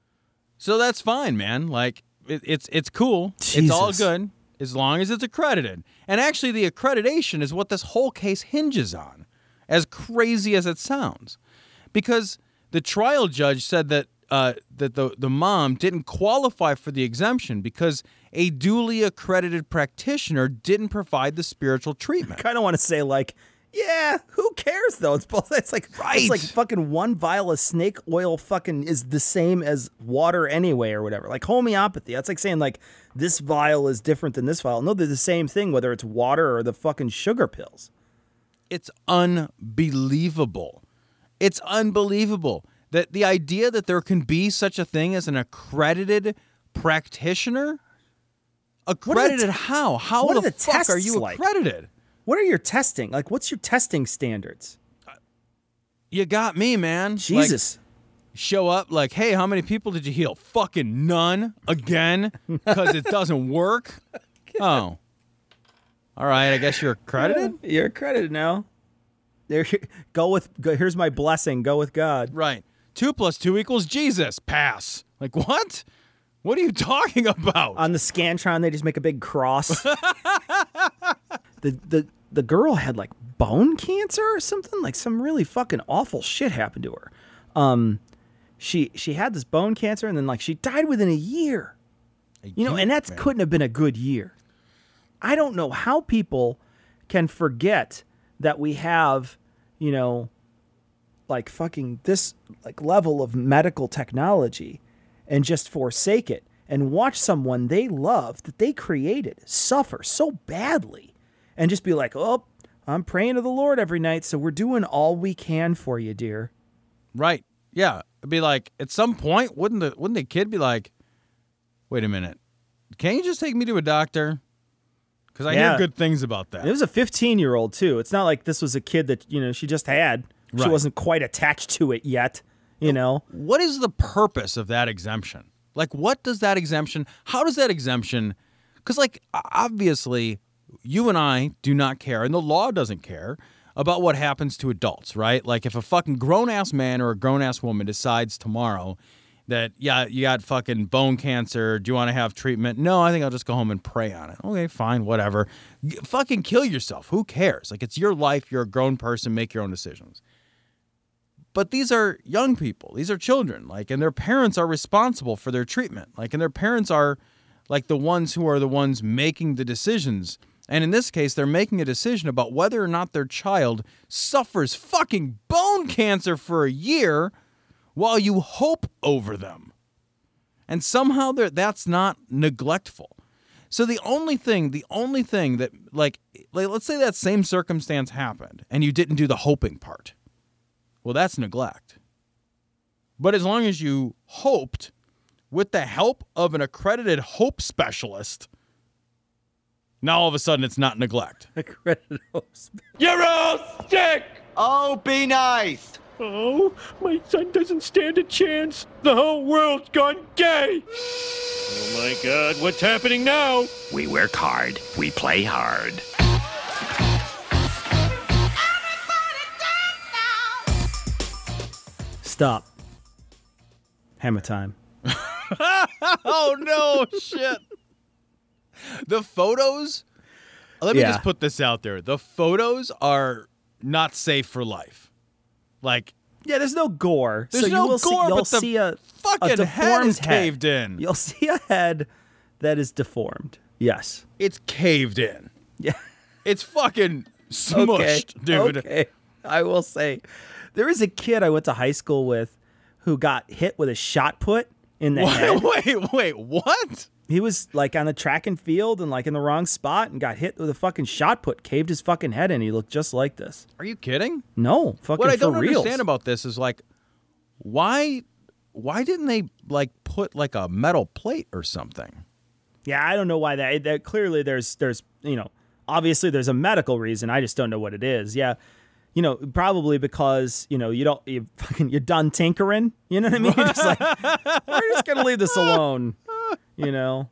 So that's fine, man. Like it, it's it's cool. It's all Jesus. good as long as it's accredited. And actually, the accreditation is what this whole case hinges on. As crazy as it sounds, because the trial judge said that uh, that the the mom didn't qualify for the exemption because a duly accredited practitioner didn't provide the spiritual treatment. I kind of want to say like, yeah, who cares though? It's both. It's like Right. It's like fucking one vial of snake oil fucking is the same as water anyway or whatever. Like homeopathy. That's like saying like this vial is different than this vial. No, they're the same thing whether it's water or the fucking sugar pills. It's unbelievable. It's unbelievable that the idea that there can be such a thing as an accredited practitioner. Accredited te- how? How what the, are the fuck are tests you like? accredited? What are your testing? Like what's your testing standards? You got me, man. Jesus. Like, show up like, hey, how many people did you heal? Fucking none again because it doesn't work. Oh. All right, I guess you're accredited? You're accredited now. There, go with. Go, here's my blessing. Go with God. Right. Two plus two equals Jesus. Pass. Like, what? What are you talking about? On the Scantron, they just make a big cross. the the the girl had like bone cancer or something. Like some really fucking awful shit happened to her. Um, she she had this bone cancer and then like she died within a year. You know, and that couldn't have been a good year. I don't know how people can forget that we have, you know, like fucking this like level of medical technology and just forsake it and watch someone they love that they created suffer so badly and just be like, oh, I'm praying to the Lord every night, so we're doing all we can for you, dear. Right. Yeah. It'd be like, at some point, wouldn't the wouldn't the kid be like, wait a minute, can't you just take me to a doctor? Because I Yeah. hear good things about that. It was a fifteen-year-old, too. It's not like this was a kid that, you know, she just had. She Right. wasn't quite attached to it yet, you know? What is the purpose of that exemption? Like, what does that exemption, how does that exemption, because, like, obviously, you and I do not care, and the law doesn't care about what happens to adults, right? Like, if a fucking grown-ass man or a grown-ass woman decides tomorrow that, yeah, you got fucking bone cancer, do you want to have treatment? No, I think I'll just go home and pray on it. Okay, fine, whatever. G- fucking kill yourself. Who cares? Like, it's your life. You're a grown person. Make your own decisions. But these are young people. These are children. Like, and their parents are responsible for their treatment. Like, and their parents are, like, the ones who are the ones making the decisions. And in this case, they're making a decision about whether or not their child suffers fucking bone cancer for a year while you hope over them. And somehow they're- that's not neglectful. So the only thing, the only thing that, like, like, let's say that same circumstance happened and you didn't do the hoping part. Well, that's neglect. But as long as you hoped with the help of an accredited hope specialist, now all of a sudden it's not neglect. Accredited hope specialist. You're all sick! Oh, be nice. Oh, my son doesn't stand a chance. The whole world's gone gay. Oh my God, what's happening now? We work hard. We play hard. Stop. Hammer time. Oh, no, shit. The photos, let me Yeah. just put this out there. The photos are not safe for life. Like, Yeah, there's no gore. There's so no you will see, gore, you'll but the see a fucking a head deformed is caved in. You'll see a head that is deformed. Yes. it's caved in. Yeah. It's fucking smushed, dude. Okay. I will say, there is a kid I went to high school with who got hit with a shot put in the head. Wait, wait, wait, what? He was like on the track and field and like in the wrong spot and got hit with a fucking shot put, caved his fucking head in. He looked just like this. Are you kidding? No, fucking What I for don't reals. understand about this is like, why, why didn't they like put like a metal plate or something? Yeah, I don't know why that. That clearly there's there's you know obviously there's a medical reason. I just don't know what it is. Yeah, you know probably because you know you don't you fucking you're done tinkering. You know what I mean? You're just like we're just gonna leave this alone. You know.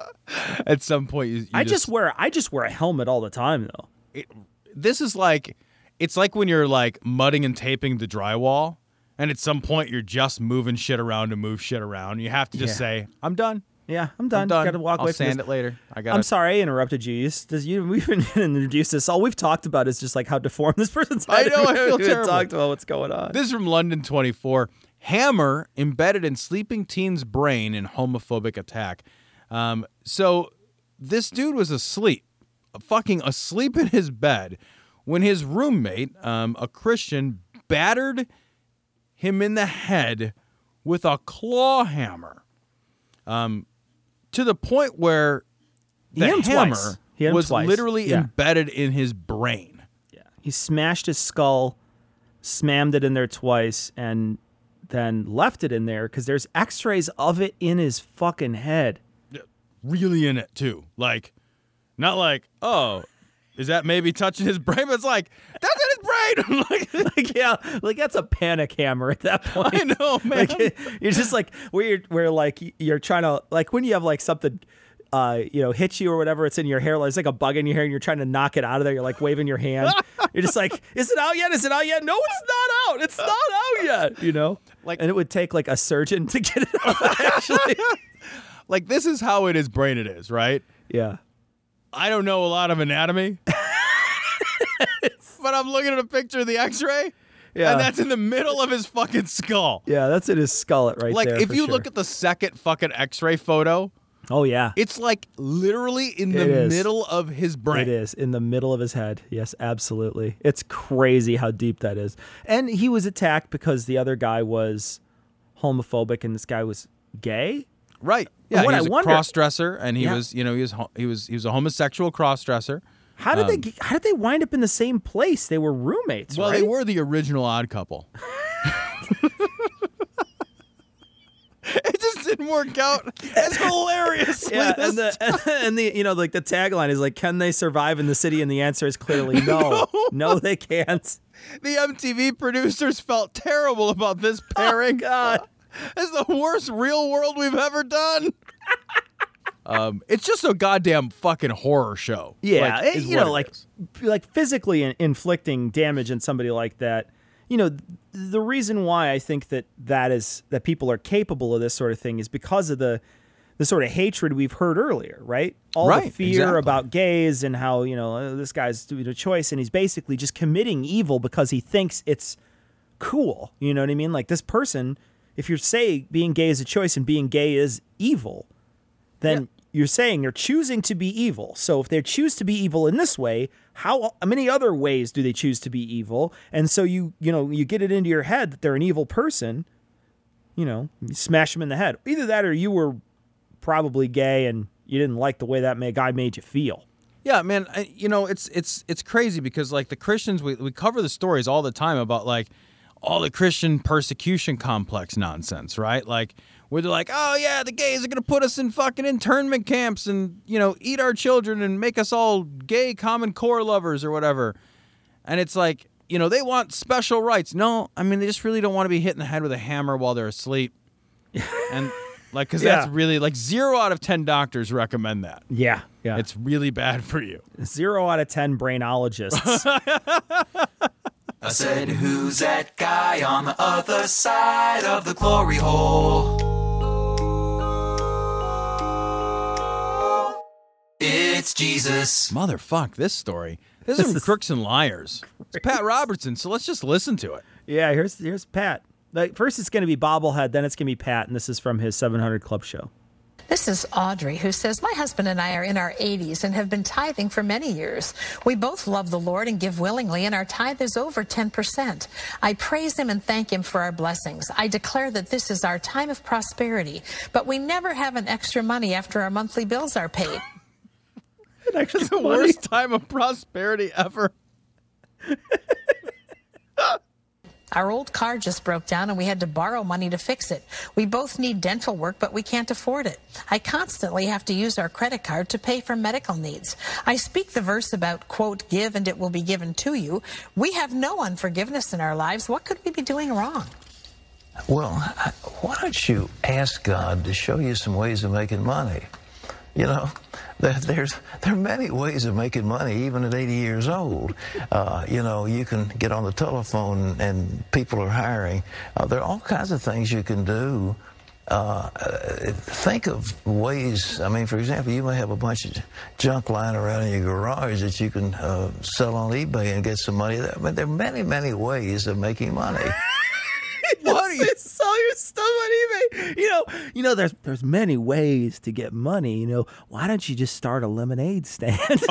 At some point, you, you I just, wear I just wear a helmet all the time though. It, this is like, it's like when you're like mudding and taping the drywall, and at some point you're just moving shit around to move shit around. You have to just Yeah. say, "I'm done." Yeah, I'm done. I'm done. Got to walk I'll away from sand this. it later. I got. I'm sorry I interrupted you. You, does you we've been introduced this. All we've talked about is just like how deformed this person's I head know, is. I feel We haven't terrible. talked about what's going on. This is from London twenty-four. Hammer embedded in sleeping teen's brain in homophobic attack. Um, so this dude was asleep, fucking asleep in his bed, when his roommate, um, a Christian, battered him in the head with a claw hammer. Um, to the point where He the hit him hammer twice. He hit him was twice. literally Yeah. embedded in his brain. Yeah, he smashed his skull, slammed it in there twice, and then left it in there because there's X-rays of it in his fucking head. Really in it too. Like, not like, oh, is that maybe touching his brain? But it's like, that's in his brain. like, Like yeah, like that's a panic hammer at that point. I know, man. Like, you're just like where you're, where like you're trying to like when you have like something, uh, you know, hit you or whatever. It's in your hair. Like, it's like a bug in your hair, and you're trying to knock it out of there. You're like waving your hand. You're just like, is it out yet? Is it out yet? No, it's not out. It's not out yet. You know, Like- and it would take like a surgeon to get it out. Actually, like, this is how in his brain it is, right? yeah. I don't know a lot of anatomy, but I'm looking at a picture of the X-ray, Yeah. and that's in the middle of his fucking skull. Yeah, that's in his skull right Like, there. if for you sure. look at the second fucking X-ray photo, oh yeah, it's like literally in the It is. middle of his brain. it is in the middle of his head. Yes, absolutely. It's crazy how deep that is. And he was attacked because the other guy was homophobic and this guy was gay. Right. Yeah, what he I was a wonder- cross-dresser, and he Yeah. was, you know, he was ho- he was he was a homosexual cross-dresser. How did Um, they get- how did they wind up in the same place? They were roommates, Well, right? they were the original Odd Couple. It just didn't work out as hilariously. Yeah, as and the and the you know like the tagline is like, can they survive in the city? And the answer is clearly no. no, no they can't. The M T V producers felt terrible about this pairing. Oh, God, it's the worst Real World we've ever done. um, it's just a goddamn fucking horror show. Yeah, like, it- is you what know, it like is. like physically in- inflicting damage on somebody like that. You know, th- the reason why I think that that is that people are capable of this sort of thing is because of the the sort of hatred we've heard earlier, right? All the Right, fear exactly. about gays and how, you know, uh, this guy's doing a choice and he's basically just committing evil because he thinks it's cool. You know what I mean? Like this person, if you're saying being gay is a choice and being gay is evil, then you're saying they're choosing to be evil. So if they choose to be evil in this way, how many other ways do they choose to be evil? And so you, you know, you get it into your head that they're an evil person, you know, you smash them in the head. Either that or you were probably gay and you didn't like the way that ma- guy made you feel. Yeah, man. I, you know, it's it's it's crazy because like the Christians, we we cover the stories all the time about like all the Christian persecution complex nonsense, right? Like where they're like, oh yeah, the gays are gonna put us in fucking internment camps and you know eat our children and make us all gay Common Core lovers or whatever. And it's like, you know, they want special rights. No, I mean they just really don't want to be hit in the head with a hammer while they're asleep. And like, because Yeah. that's really like zero out of ten doctors recommend that. Yeah, yeah. It's really bad for you. Zero out of ten brainologists. I said, who's that guy on the other side of the glory hole? It's Jesus. Motherfuck, this story. This is from Crooks and Liars. It's Pat Robertson, so let's just listen to it. Yeah, here's here's Pat. Like, first it's going to be Bobblehead, then it's going to be Pat, and this is from his seven hundred Club show. This is Audrey, who says, my husband and I are in our eighties and have been tithing for many years. We both love the Lord and give willingly, and our tithe is over ten percent. I praise him and thank him for our blessings. I declare that this is our time of prosperity, but we never have an extra money after our monthly bills are paid. It's the worst time of prosperity ever. Our old car just broke down and we had to borrow money to fix it. We both need dental work, but we can't afford it. I constantly have to use our credit card to pay for medical needs. I speak the verse about, quote, give and it will be given to you. We have no unforgiveness in our lives. What could we be doing wrong? Well, why don't you ask God to show you some ways of making money? You know, there, there's there are many ways of making money, even at eighty years old. Uh, you know, you can get on the telephone and people are hiring. Uh, there are all kinds of things you can do. Uh, think of ways. I mean, for example, you may have a bunch of junk lying around in your garage that you can uh, sell on eBay and get some money. I mean, there are many, many ways of making money. What do you sell your stuff on eBay? You know, you know, there's there's many ways to get money. You know, why don't you just start a lemonade stand?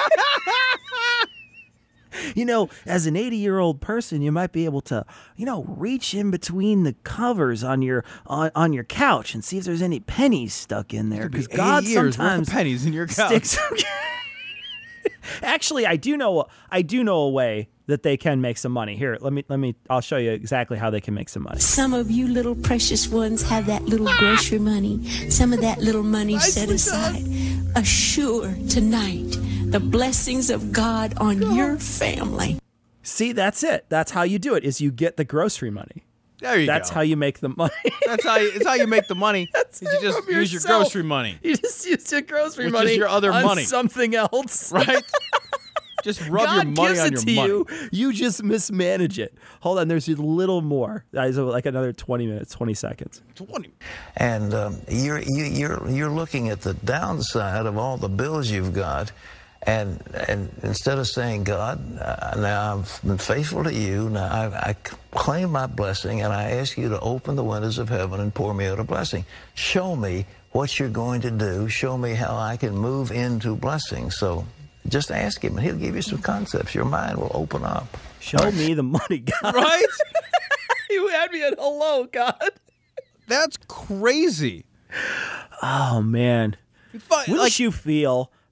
You know, as an eighty-year-old person, you might be able to, you know, reach in between the covers on your on, on your couch and see if there's any pennies stuck in there. Because God eighty years worth of sometimes pennies in your couch. sticks. Actually, I do know I do know a way that they can make some money. Here, let me let me I'll show you exactly how they can make some money. Some of you little precious ones have that little grocery money, some of that little money set aside. Assure tonight the blessings of God on your family. See, that's it. That's how you do it, is you get the grocery money. There you That's go. how you make the money. That's how you, it's how you make the money. Is you just from use your yourself. grocery money. You just use your grocery Which money is your other on money. something else. Right? Just rub God your money gives on it your to money. you. You just mismanage it. Hold on, there's a little more. There's like another twenty minutes, twenty seconds. twenty. And um, you're you, you're you're looking at the downside of all the bills you've got, and and instead of saying, God, uh, now I've been faithful to you. Now I, I claim my blessing, and I ask you to open the windows of heaven and pour me out a blessing. Show me what you're going to do. Show me how I can move into blessing. So just ask him, and he'll give you some concepts. Your mind will open up. Show me the money, God. Right? You had me at hello, God. That's crazy. Oh man, Fun, wouldn't like- you feel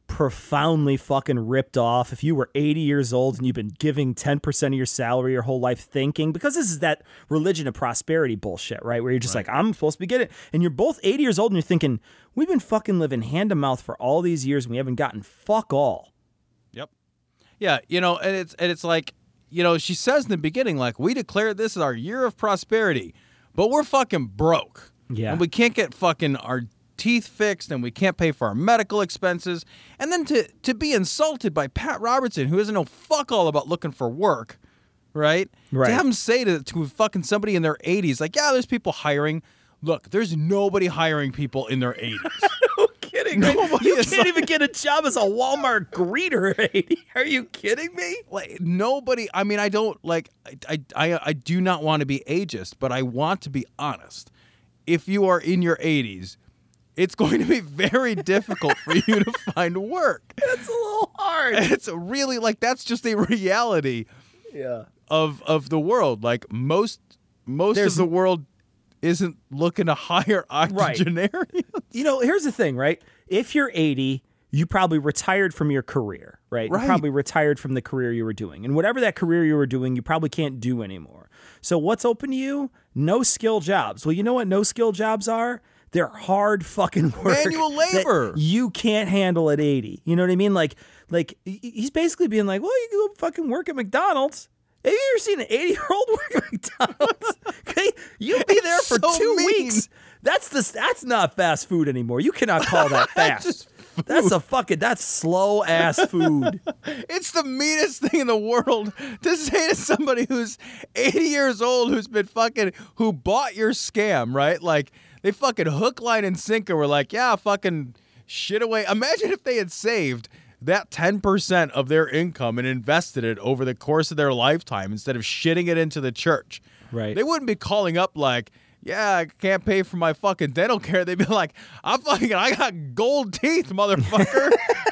profoundly fucking ripped off if you were eighty years old and you've been giving ten percent of your salary your whole life thinking, because this is that religion of prosperity bullshit, right? Where you're just right. like, I'm supposed to be getting it. And you're both eighty years old and you're thinking, we've been fucking living hand to mouth for all these years and we haven't gotten fuck all. Yep. Yeah, you know, and it's and it's like, you know, she says in the beginning, like, we declared this as our year of prosperity, but we're fucking broke. Yeah. And we can't get fucking our teeth fixed and we can't pay for our medical expenses. And then to to be insulted by Pat Robertson, who doesn't know fuck all about looking for work, right? Right. To have him say to, to fucking somebody in their eighties, like, yeah, there's people hiring. Look, there's nobody hiring people in their eighties. No kidding. Nobody You is can't like- even get a job as a Walmart greeter at eighty. Are you kidding me? Like, nobody, I mean, I don't, like, I, I, I do not want to be ageist, but I want to be honest. If you are in your eighties, it's going to be very difficult for you to find work. That's a little hard. It's really, like, that's just a reality Yeah. of of the world. Like, most most There's- of the world isn't looking to hire octogenarians. You know, here's the thing, right? If you're eighty, you probably retired from your career, right? Right. You probably retired from the career you were doing. And whatever that career you were doing, you probably can't do anymore. So what's open to you? No skill jobs. Well, you know what no skill jobs are? They're hard fucking work. Manual labor. that you can't handle at eighty. You know what I mean? Like, like he's basically being like, well, you can go fucking work at McDonald's. Have you ever seen an eighty-year-old work at McDonald's? Okay, you'll be there for so two mean. weeks. That's the that's not fast food anymore. You cannot call that fast. That's a fucking that's slow ass food. It's the meanest thing in the world to say to somebody who's eighty years old, who's been fucking, who bought your scam, right? Like, they fucking hook, line, and sinker were like, yeah, fucking shit away. Imagine if they had saved that ten percent of their income and invested it over the course of their lifetime instead of shitting it into the church. Right. They wouldn't be calling up like, yeah, I can't pay for my fucking dental care. They'd be like, I'm fucking, I got gold teeth, motherfucker.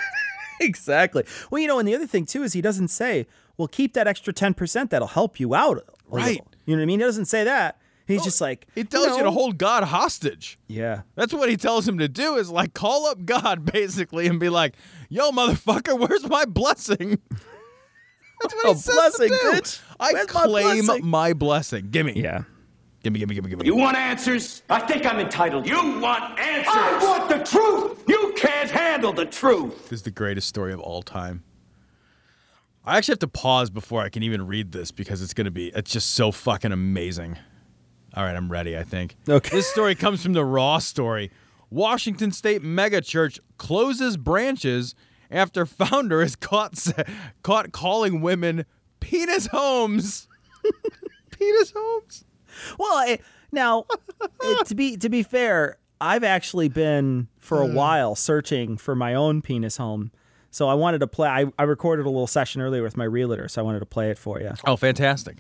Exactly. Well, you know, and the other thing too is he doesn't say, well, keep that extra ten percent that'll help you out. a Right. little. You know what I mean? He doesn't say that. He's just like, He tells you, know, to hold God hostage. Yeah. That's what he tells him to do, is like call up God basically and be like, yo, motherfucker, where's my blessing? That's what A he says blessing, to do. bitch. I Where's my claim blessing? my blessing. Gimme. Yeah. Gimme, gimme, gimme, gimme. You want answers? I think I'm entitled. You want answers? I want the truth. You can't handle the truth. This is the greatest story of all time. I actually have to pause before I can even read this because it's going to be, it's just so fucking amazing. All right, I'm ready, I think. Okay. This story comes from the Raw story. Washington State megachurch closes branches after founder is caught caught calling women penis homes. Penis homes. Well, I, now it, to be to be fair, I've actually been for a while searching for my own penis home. So I wanted to play. I, I recorded a little session earlier with my realtor, so I wanted to play it for you. Oh, fantastic.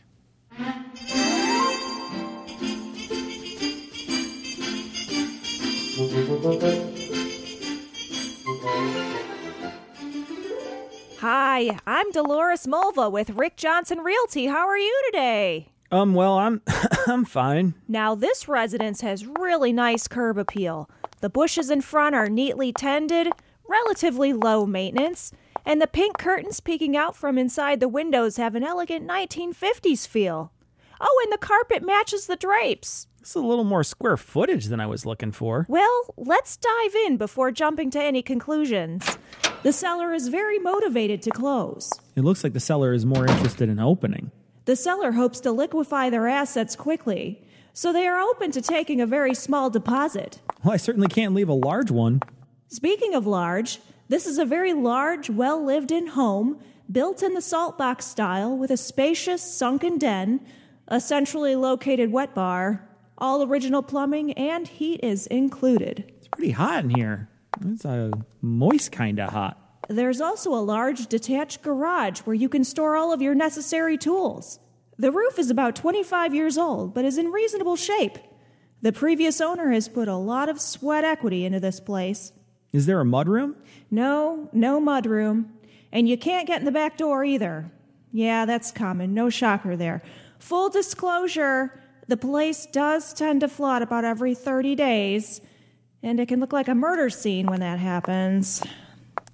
Hi, I'm Dolores Mulva with Rick Johnson Realty. How are you today? Um. Well, I'm I'm fine. Now, this residence has really nice curb appeal. The bushes in front are neatly tended, relatively low maintenance, and the pink curtains peeking out from inside the windows have an elegant nineteen fifties feel. Oh, and the carpet matches the drapes. It's a little more square footage than I was looking for. Well, let's dive in before jumping to any conclusions. The seller is very motivated to close. It looks like the seller is more interested in opening. The seller hopes to liquefy their assets quickly, so they are open to taking a very small deposit. Well, I certainly can't leave a large one. Speaking of large, this is a very large, well-lived-in home built in the salt box style with a spacious sunken den, a centrally located wet bar, all original plumbing, and heat is included. It's pretty hot in here. It's a moist kind of hot. There's also a large detached garage where you can store all of your necessary tools. The roof is about twenty-five years old, but is in reasonable shape. The previous owner has put a lot of sweat equity into this place. Is there a mudroom? No, no mudroom. And you can't get in the back door either. Yeah, that's common. No shocker there. Full disclosure, the place does tend to flood about every thirty days, and it can look like a murder scene when that happens.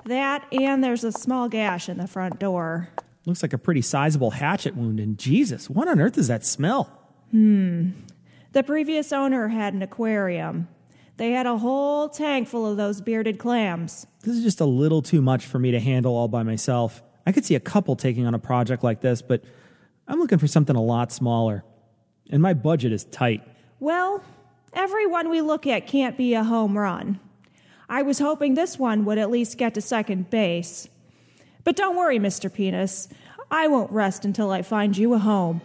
That, and there's a small gash in the front door. Looks like a pretty sizable hatchet wound, and Jesus, what on earth is that smell? Hmm. The previous owner had an aquarium. They had a whole tank full of those bearded clams. This is just a little too much for me to handle all by myself. I could see a couple taking on a project like this, but I'm looking for something a lot smaller. And my budget is tight. Well, everyone we look at can't be a home run. I was hoping this one would at least get to second base. But don't worry, Mister Penis. I won't rest until I find you a home.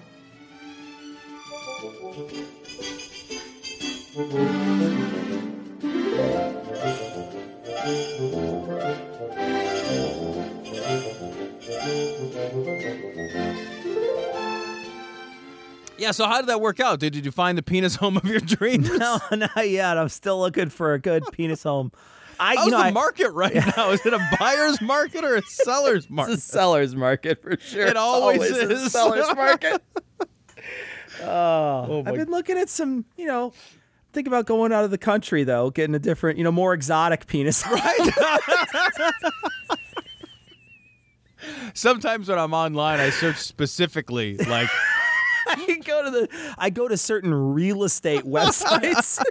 Yeah, so how did that work out? Did, did you find the penis home of your dreams? No, not yet. I'm still looking for a good penis home. I, How's you know, the I, market right now? Is it a buyer's market or a seller's market? It's a seller's market for sure. It always, always is. a seller's market. Oh, Oh, my- I've been looking at some, you know, think about going out of the country, though, getting a different, you know, more exotic penis. Right. Sometimes when I'm online, I search specifically, like... I go to the I go to certain real estate websites.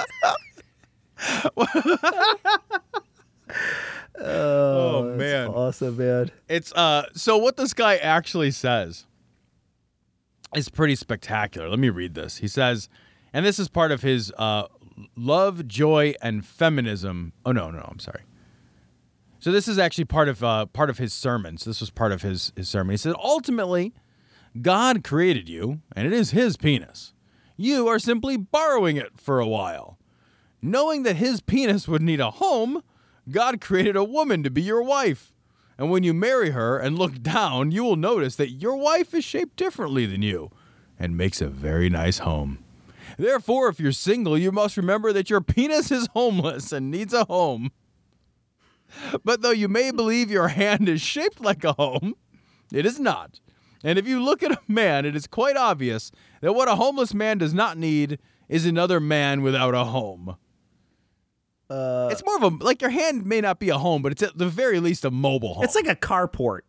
oh, Oh, man. awesome, man. It's uh so what this guy actually says is pretty spectacular. Let me read this. He says, and this is part of his uh love, joy, and feminism. Oh no, no, I'm sorry. So this is actually part of uh part of his sermons. This was part of his his sermon. He said, ultimately, God created you, and it is his penis. You are simply borrowing it for a while. Knowing that his penis would need a home, God created a woman to be your wife. And when you marry her and look down, you will notice that your wife is shaped differently than you and makes a very nice home. Therefore, if you're single, you must remember that your penis is homeless and needs a home. But though you may believe your hand is shaped like a home, it is not. And if you look at a man, it is quite obvious that what a homeless man does not need is another man without a home. Uh, it's more of a, like your hand may not be a home, but it's at the very least a mobile home. It's like a carport.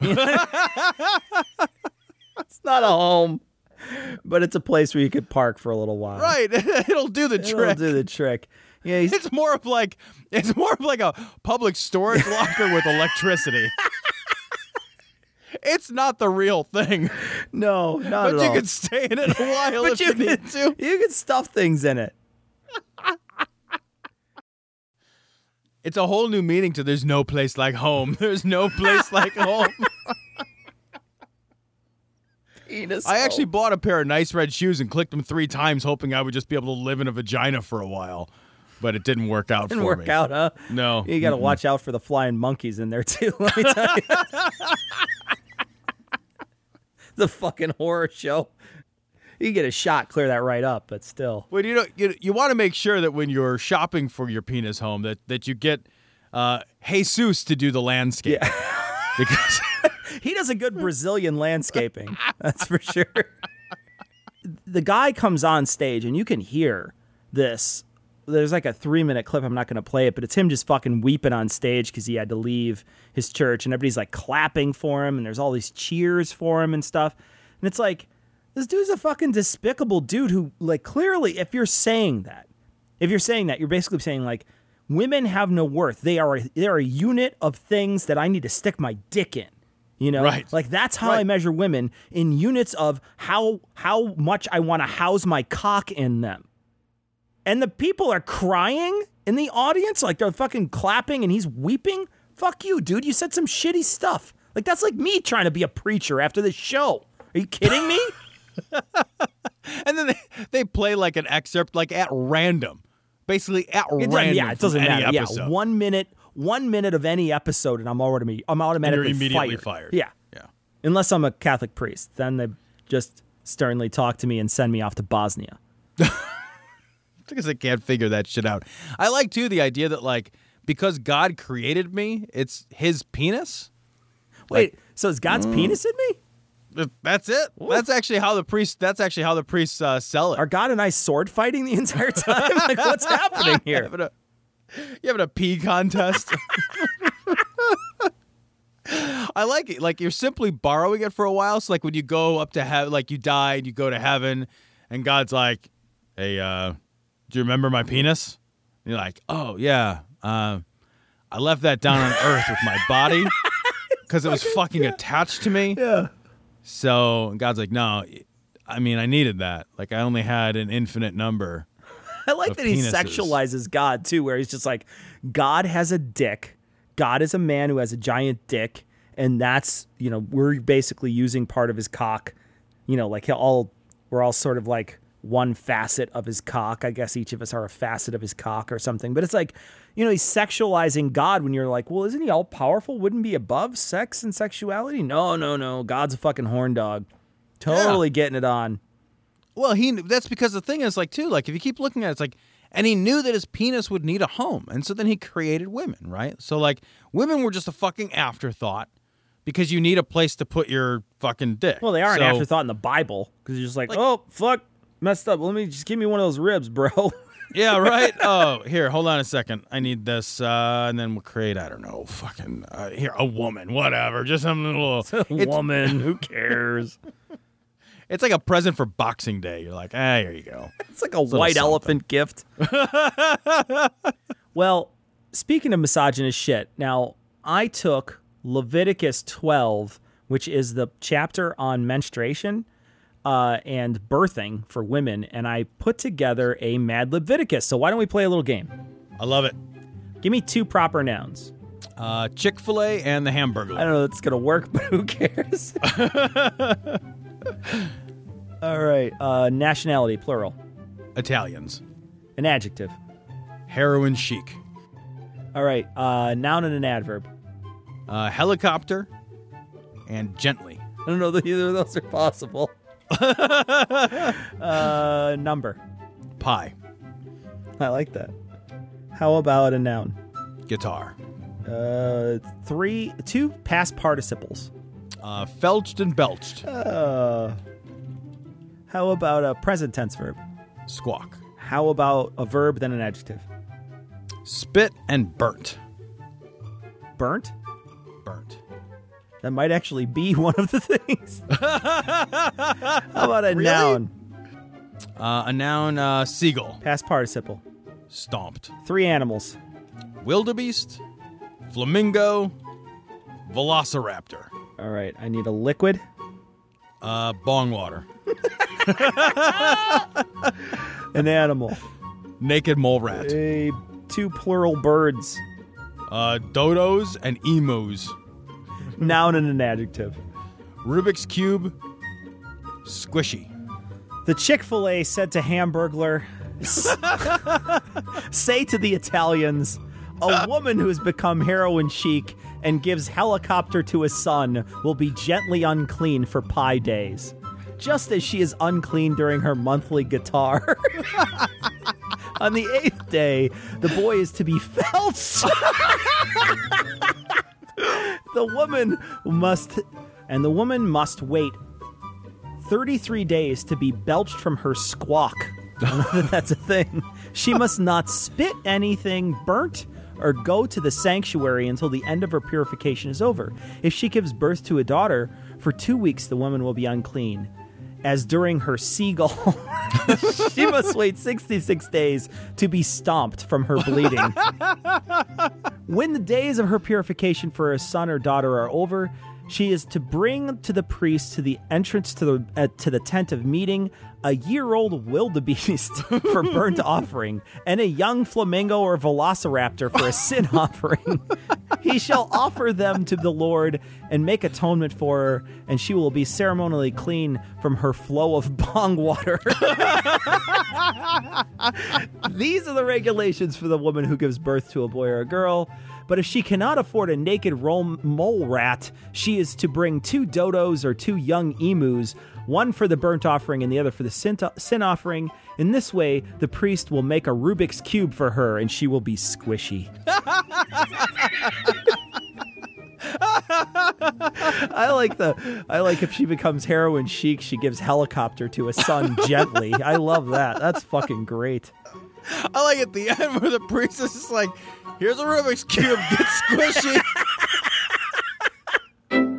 It's not a home, but it's a place where you could park for a little while. Right. It'll do the It'll trick. do the trick. Yeah, he's, It's more of like it's more of like a public storage locker with electricity. It's not the real thing. no, not But at you all. can stay in it a while but if you you can, need to. you can stuff things in it. It's a whole new meaning to there's no place like home. There's no place like home. Penis I actually home. bought a pair of nice red shoes and clicked them three times, hoping I would just be able to live in a vagina for a while. But it didn't work out Didn't for work me. out, huh? No. You got to Mm-mm. watch out for the flying monkeys in there too. Let me tell you, the fucking horror show. You get a shot, clear that right up, but still. Well, you know, you, you want to make sure that when you're shopping for your penis home, that, that you get uh, Jesus to do the landscape. Yeah. Because He does a good Brazilian landscaping. That's for sure. The guy comes on stage, and you can hear this. There's like a three-minute clip. I'm not going to play it, but it's him just fucking weeping on stage because he had to leave his church, and everybody's like clapping for him, and there's all these cheers for him and stuff. And it's like, this dude's a fucking despicable dude who, like, clearly, if you're saying that, if you're saying that, you're basically saying, like, women have no worth. They are a, they're a unit of things that I need to stick my dick in. You know, Right. like that's how I Right. measure women, in units of how how much I want to house my cock in them. And the people are crying in the audience, like they're fucking clapping and he's weeping. Fuck you, dude. You said some shitty stuff. Like that's like me trying to be a preacher after this show. Are you kidding me? and then they, they play like an excerpt, like at random. Basically at It doesn't- random. yeah, it from doesn't any matter. Episode. Yeah, one minute, one minute of any episode, and I'm already I'm automatically And you're immediately fired. fired. Yeah, Yeah. unless I'm a Catholic priest, then they just sternly talk to me and send me off to Bosnia. Because I can't figure that shit out. I like, too, the idea that, like, because God created me, it's his penis. Wait, Like, so is God's mm. penis in me? Th- That's it. That's actually how the priest. That's actually how the priests uh, sell it. Are God and I sword fighting the entire time? Like, what's happening here? Having a, you having a pee contest? I like it. Like, you're simply borrowing it for a while. So, like, when you go up to heaven, like, you die and you go to heaven, and God's like, hey, uh, do you remember my penis? And you're like, oh, yeah. Uh, I left that down on Earth with my body because it was fucking yeah. attached to me. Yeah. So God's like, no, I mean, I needed that. Like, I only had an infinite number. I like that penises. He sexualizes God, too, where he's just like, God has a dick. God is a man who has a giant dick. And that's, you know, we're basically using part of his cock. You know, like, he'll all, we're all sort of like one facet of his cock. I guess each of us are a facet of his cock or something. But it's like, you know, he's sexualizing God when you're like, well, isn't he all powerful? Wouldn't be above sex and sexuality? No, no, no. God's a fucking horn dog. Totally yeah. getting it on. Well, he that's because the thing is, like, too, like, if you keep looking at it, it's like, and he knew that his penis would need a home. And so then he created women, right? So, like, women were just a fucking afterthought because you need a place to put your fucking dick. Well, they are so, an afterthought in the Bible because you're just like, like, oh, fuck, messed up. Let me just give me one of those ribs, bro. Yeah, right? Oh, here, hold on a second. I need this. Uh, and then we'll create, I don't know, fucking, uh, here, a woman, whatever. Just some little. A woman, who cares? It's like a present for Boxing Day. You're like, ah, here you go. It's like a it's white elephant gift. Well, speaking of misogynist shit, now I took Leviticus twelve, which is the chapter on menstruation uh, and birthing for women, and I put together a Mad Leviticus. So why don't we play a little game? I love it. Give me two proper nouns. Uh, Chick-fil-A and the Hamburglar. I don't know if it's going to work, but who cares? All right. Uh, nationality, plural. Italians. An adjective. Heroin chic. All right. Uh, noun and an adverb. Uh, helicopter and gently. I don't know that either of those are possible. uh, number. Pi. I like that. How about a noun? Guitar. Uh, three, two past participles. Uh, felched and belched. Uh, how about a present tense verb? Squawk. How about a verb, then an adjective? Spit and burnt. Burnt? Burnt. That might actually be one of the things. How about a really? noun? Uh, a noun, uh, seagull. Past participle. Stomped. Three animals. Wildebeest, flamingo, velociraptor. All right, I need a liquid. Uh, bong water. An animal. Naked mole rat. A, two plural birds. Uh, dodos and emus. Noun and an adjective. Rubik's Cube, squishy. The Chick-fil-A said to Hamburglar, say to the Italians, a woman who has become heroin chic and gives helicopter to a son will be gently unclean for Pi days, just as she is unclean during her monthly guitar. On the eighth day, the boy is to be felched. The woman must, and the woman must wait thirty-three days to be belched from her squawk. I don't know that that's a thing. She must not spit anything burnt or go to the sanctuary until the end of her purification is over. If she gives birth to a daughter, for two weeks the woman will be unclean. As during her seagull, she must wait sixty-six days to be stomped from her bleeding. When the days of her purification for a son or daughter are over, she is to bring to the priest to the entrance to the uh, to the tent of meeting a year-old wildebeest for burnt offering, and a young flamingo or velociraptor for a sin offering. He shall offer them to the Lord and make atonement for her, and she will be ceremonially clean from her flow of bong water. These are the regulations for the woman who gives birth to a boy or a girl. But if she cannot afford a naked mole rat, she is to bring two dodos or two young emus, one for the burnt offering and the other for the sin, to- sin offering. In this way, the priest will make a Rubik's Cube for her, and she will be squishy. I like the. I like if she becomes heroin chic, she gives helicopter to a son gently. I love that. That's fucking great. I like at the end where the priest is just like, here's a Rubik's Cube, get squishy.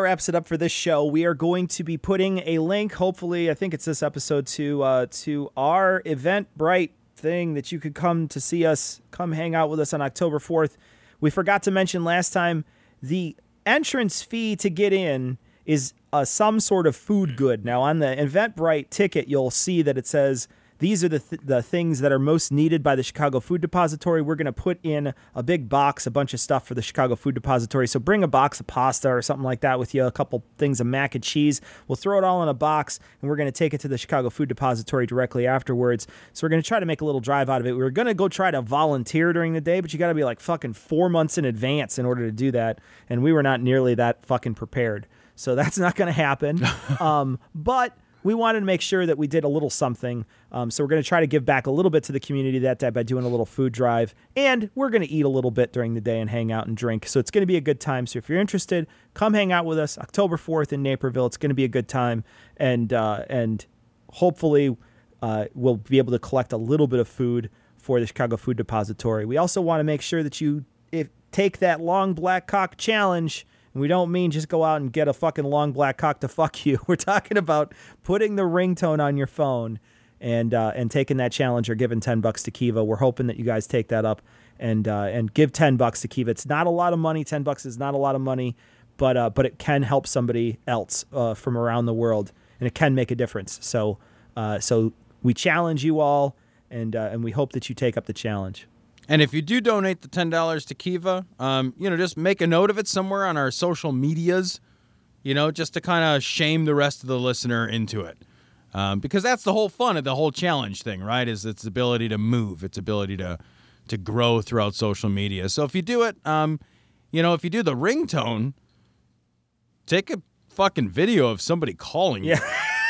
wraps it up for this show. We are going to be putting a link, hopefully, I think it's this episode, to uh, to our Eventbrite thing that you could come to see us, come hang out with us on October fourth. We forgot to mention last time, the entrance fee to get in is uh, some sort of food good. Now, on the Eventbrite ticket, you'll see that it says, these are the th- the things that are most needed by the Chicago Food Depository. We're going to put in a big box, a bunch of stuff for the Chicago Food Depository. So bring a box of pasta or something like that with you, a couple things of mac and cheese. We'll throw it all in a box, and we're going to take it to the Chicago Food Depository directly afterwards. So we're going to try to make a little drive out of it. We were going to go try to volunteer during the day, but you got to be like fucking four months in advance in order to do that. And we were not nearly that fucking prepared. So that's not going to happen. um, but... we wanted to make sure that we did a little something. Um, so we're going to try to give back a little bit to the community that day by doing a little food drive. And we're going to eat a little bit during the day and hang out and drink. So it's going to be a good time. So if you're interested, come hang out with us October fourth in Naperville. It's going to be a good time. And uh, and hopefully uh, we'll be able to collect a little bit of food for the Chicago Food Depository. We also want to make sure that you if, take that long black cock challenge. We don't mean just go out and get a fucking long black cock to fuck you. We're talking about putting the ringtone on your phone and uh, and taking that challenge or giving ten bucks to Kiva. We're hoping that you guys take that up and uh, and give ten bucks to Kiva. It's not a lot of money. ten bucks is not a lot of money, but uh, but it can help somebody else uh, from around the world, and it can make a difference. So uh, so we challenge you all, and uh, and we hope that you take up the challenge. And if you do donate the ten dollars to Kiva, um, you know, just make a note of it somewhere on our social medias, you know, just to kind of shame the rest of the listener into it. Um, because that's the whole fun of the whole challenge thing, right, is its ability to move, its ability to to grow throughout social media. So if you do it, um, you know, if you do the ringtone, take a fucking video of somebody calling you. Yeah.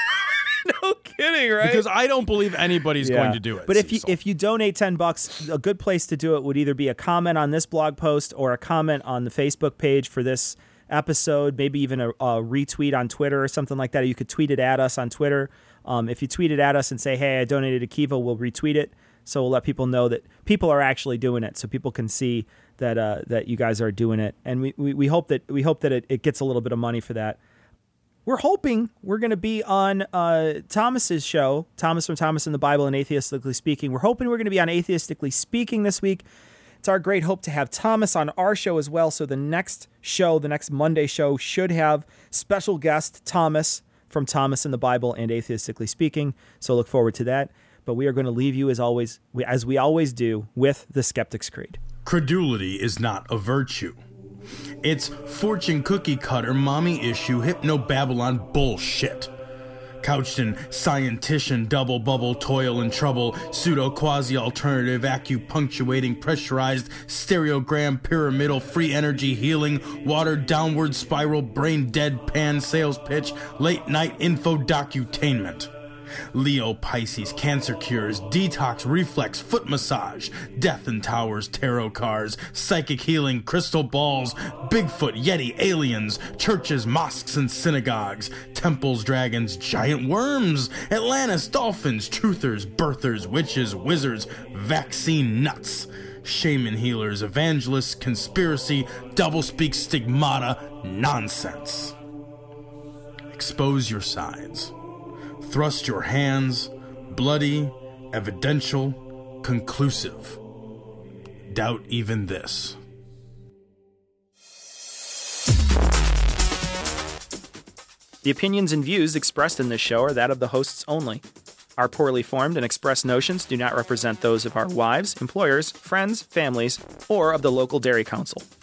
No kidding, right? Because I don't believe anybody's Yeah. going to do it. But if you Cecil. if you donate ten bucks, a good place to do it would either be a comment on this blog post or a comment on the Facebook page for this episode, maybe even a, a retweet on Twitter or something like that. Or you could tweet it at us on Twitter. Um, if you tweet it at us and say, hey, I donated to Kiva, we'll retweet it. So we'll let people know that people are actually doing it, so people can see that uh, that you guys are doing it. And we, we, we hope that we hope that it, it gets a little bit of money for that. We're hoping we're going to be on uh, Thomas's show, Thomas from Thomas in the Bible and Atheistically Speaking. We're hoping we're going to be on Atheistically Speaking this week. It's our great hope to have Thomas on our show as well. So the next show, the next Monday show, should have special guest Thomas from Thomas in the Bible and Atheistically Speaking. So look forward to that. But we are going to leave you as always, as we always do, with the Skeptic's Creed. Credulity is not a virtue. It's fortune cookie cutter, mommy issue, hypno Babylon bullshit. Couched in scientician, double bubble, toil and trouble, pseudo quasi alternative, acupunctuating, pressurized, stereogram, pyramidal, free energy healing, watered downward spiral, brain deadpan sales pitch, late night info docutainment. Leo, Pisces, cancer cures, detox, reflex, foot massage, death in towers, tarot cards, psychic healing, crystal balls, Bigfoot, Yeti, aliens, churches, mosques and synagogues, temples, dragons, giant worms, Atlantis, dolphins, truthers, birthers, witches, wizards, vaccine nuts, shaman healers, evangelists, conspiracy, doublespeak, stigmata, nonsense. Expose your sides. Thrust your hands, bloody, evidential, conclusive. Doubt even this. The opinions and views expressed in this show are that of the hosts only. Our poorly formed and expressed notions do not represent those of our wives, employers, friends, families, or of the local dairy council.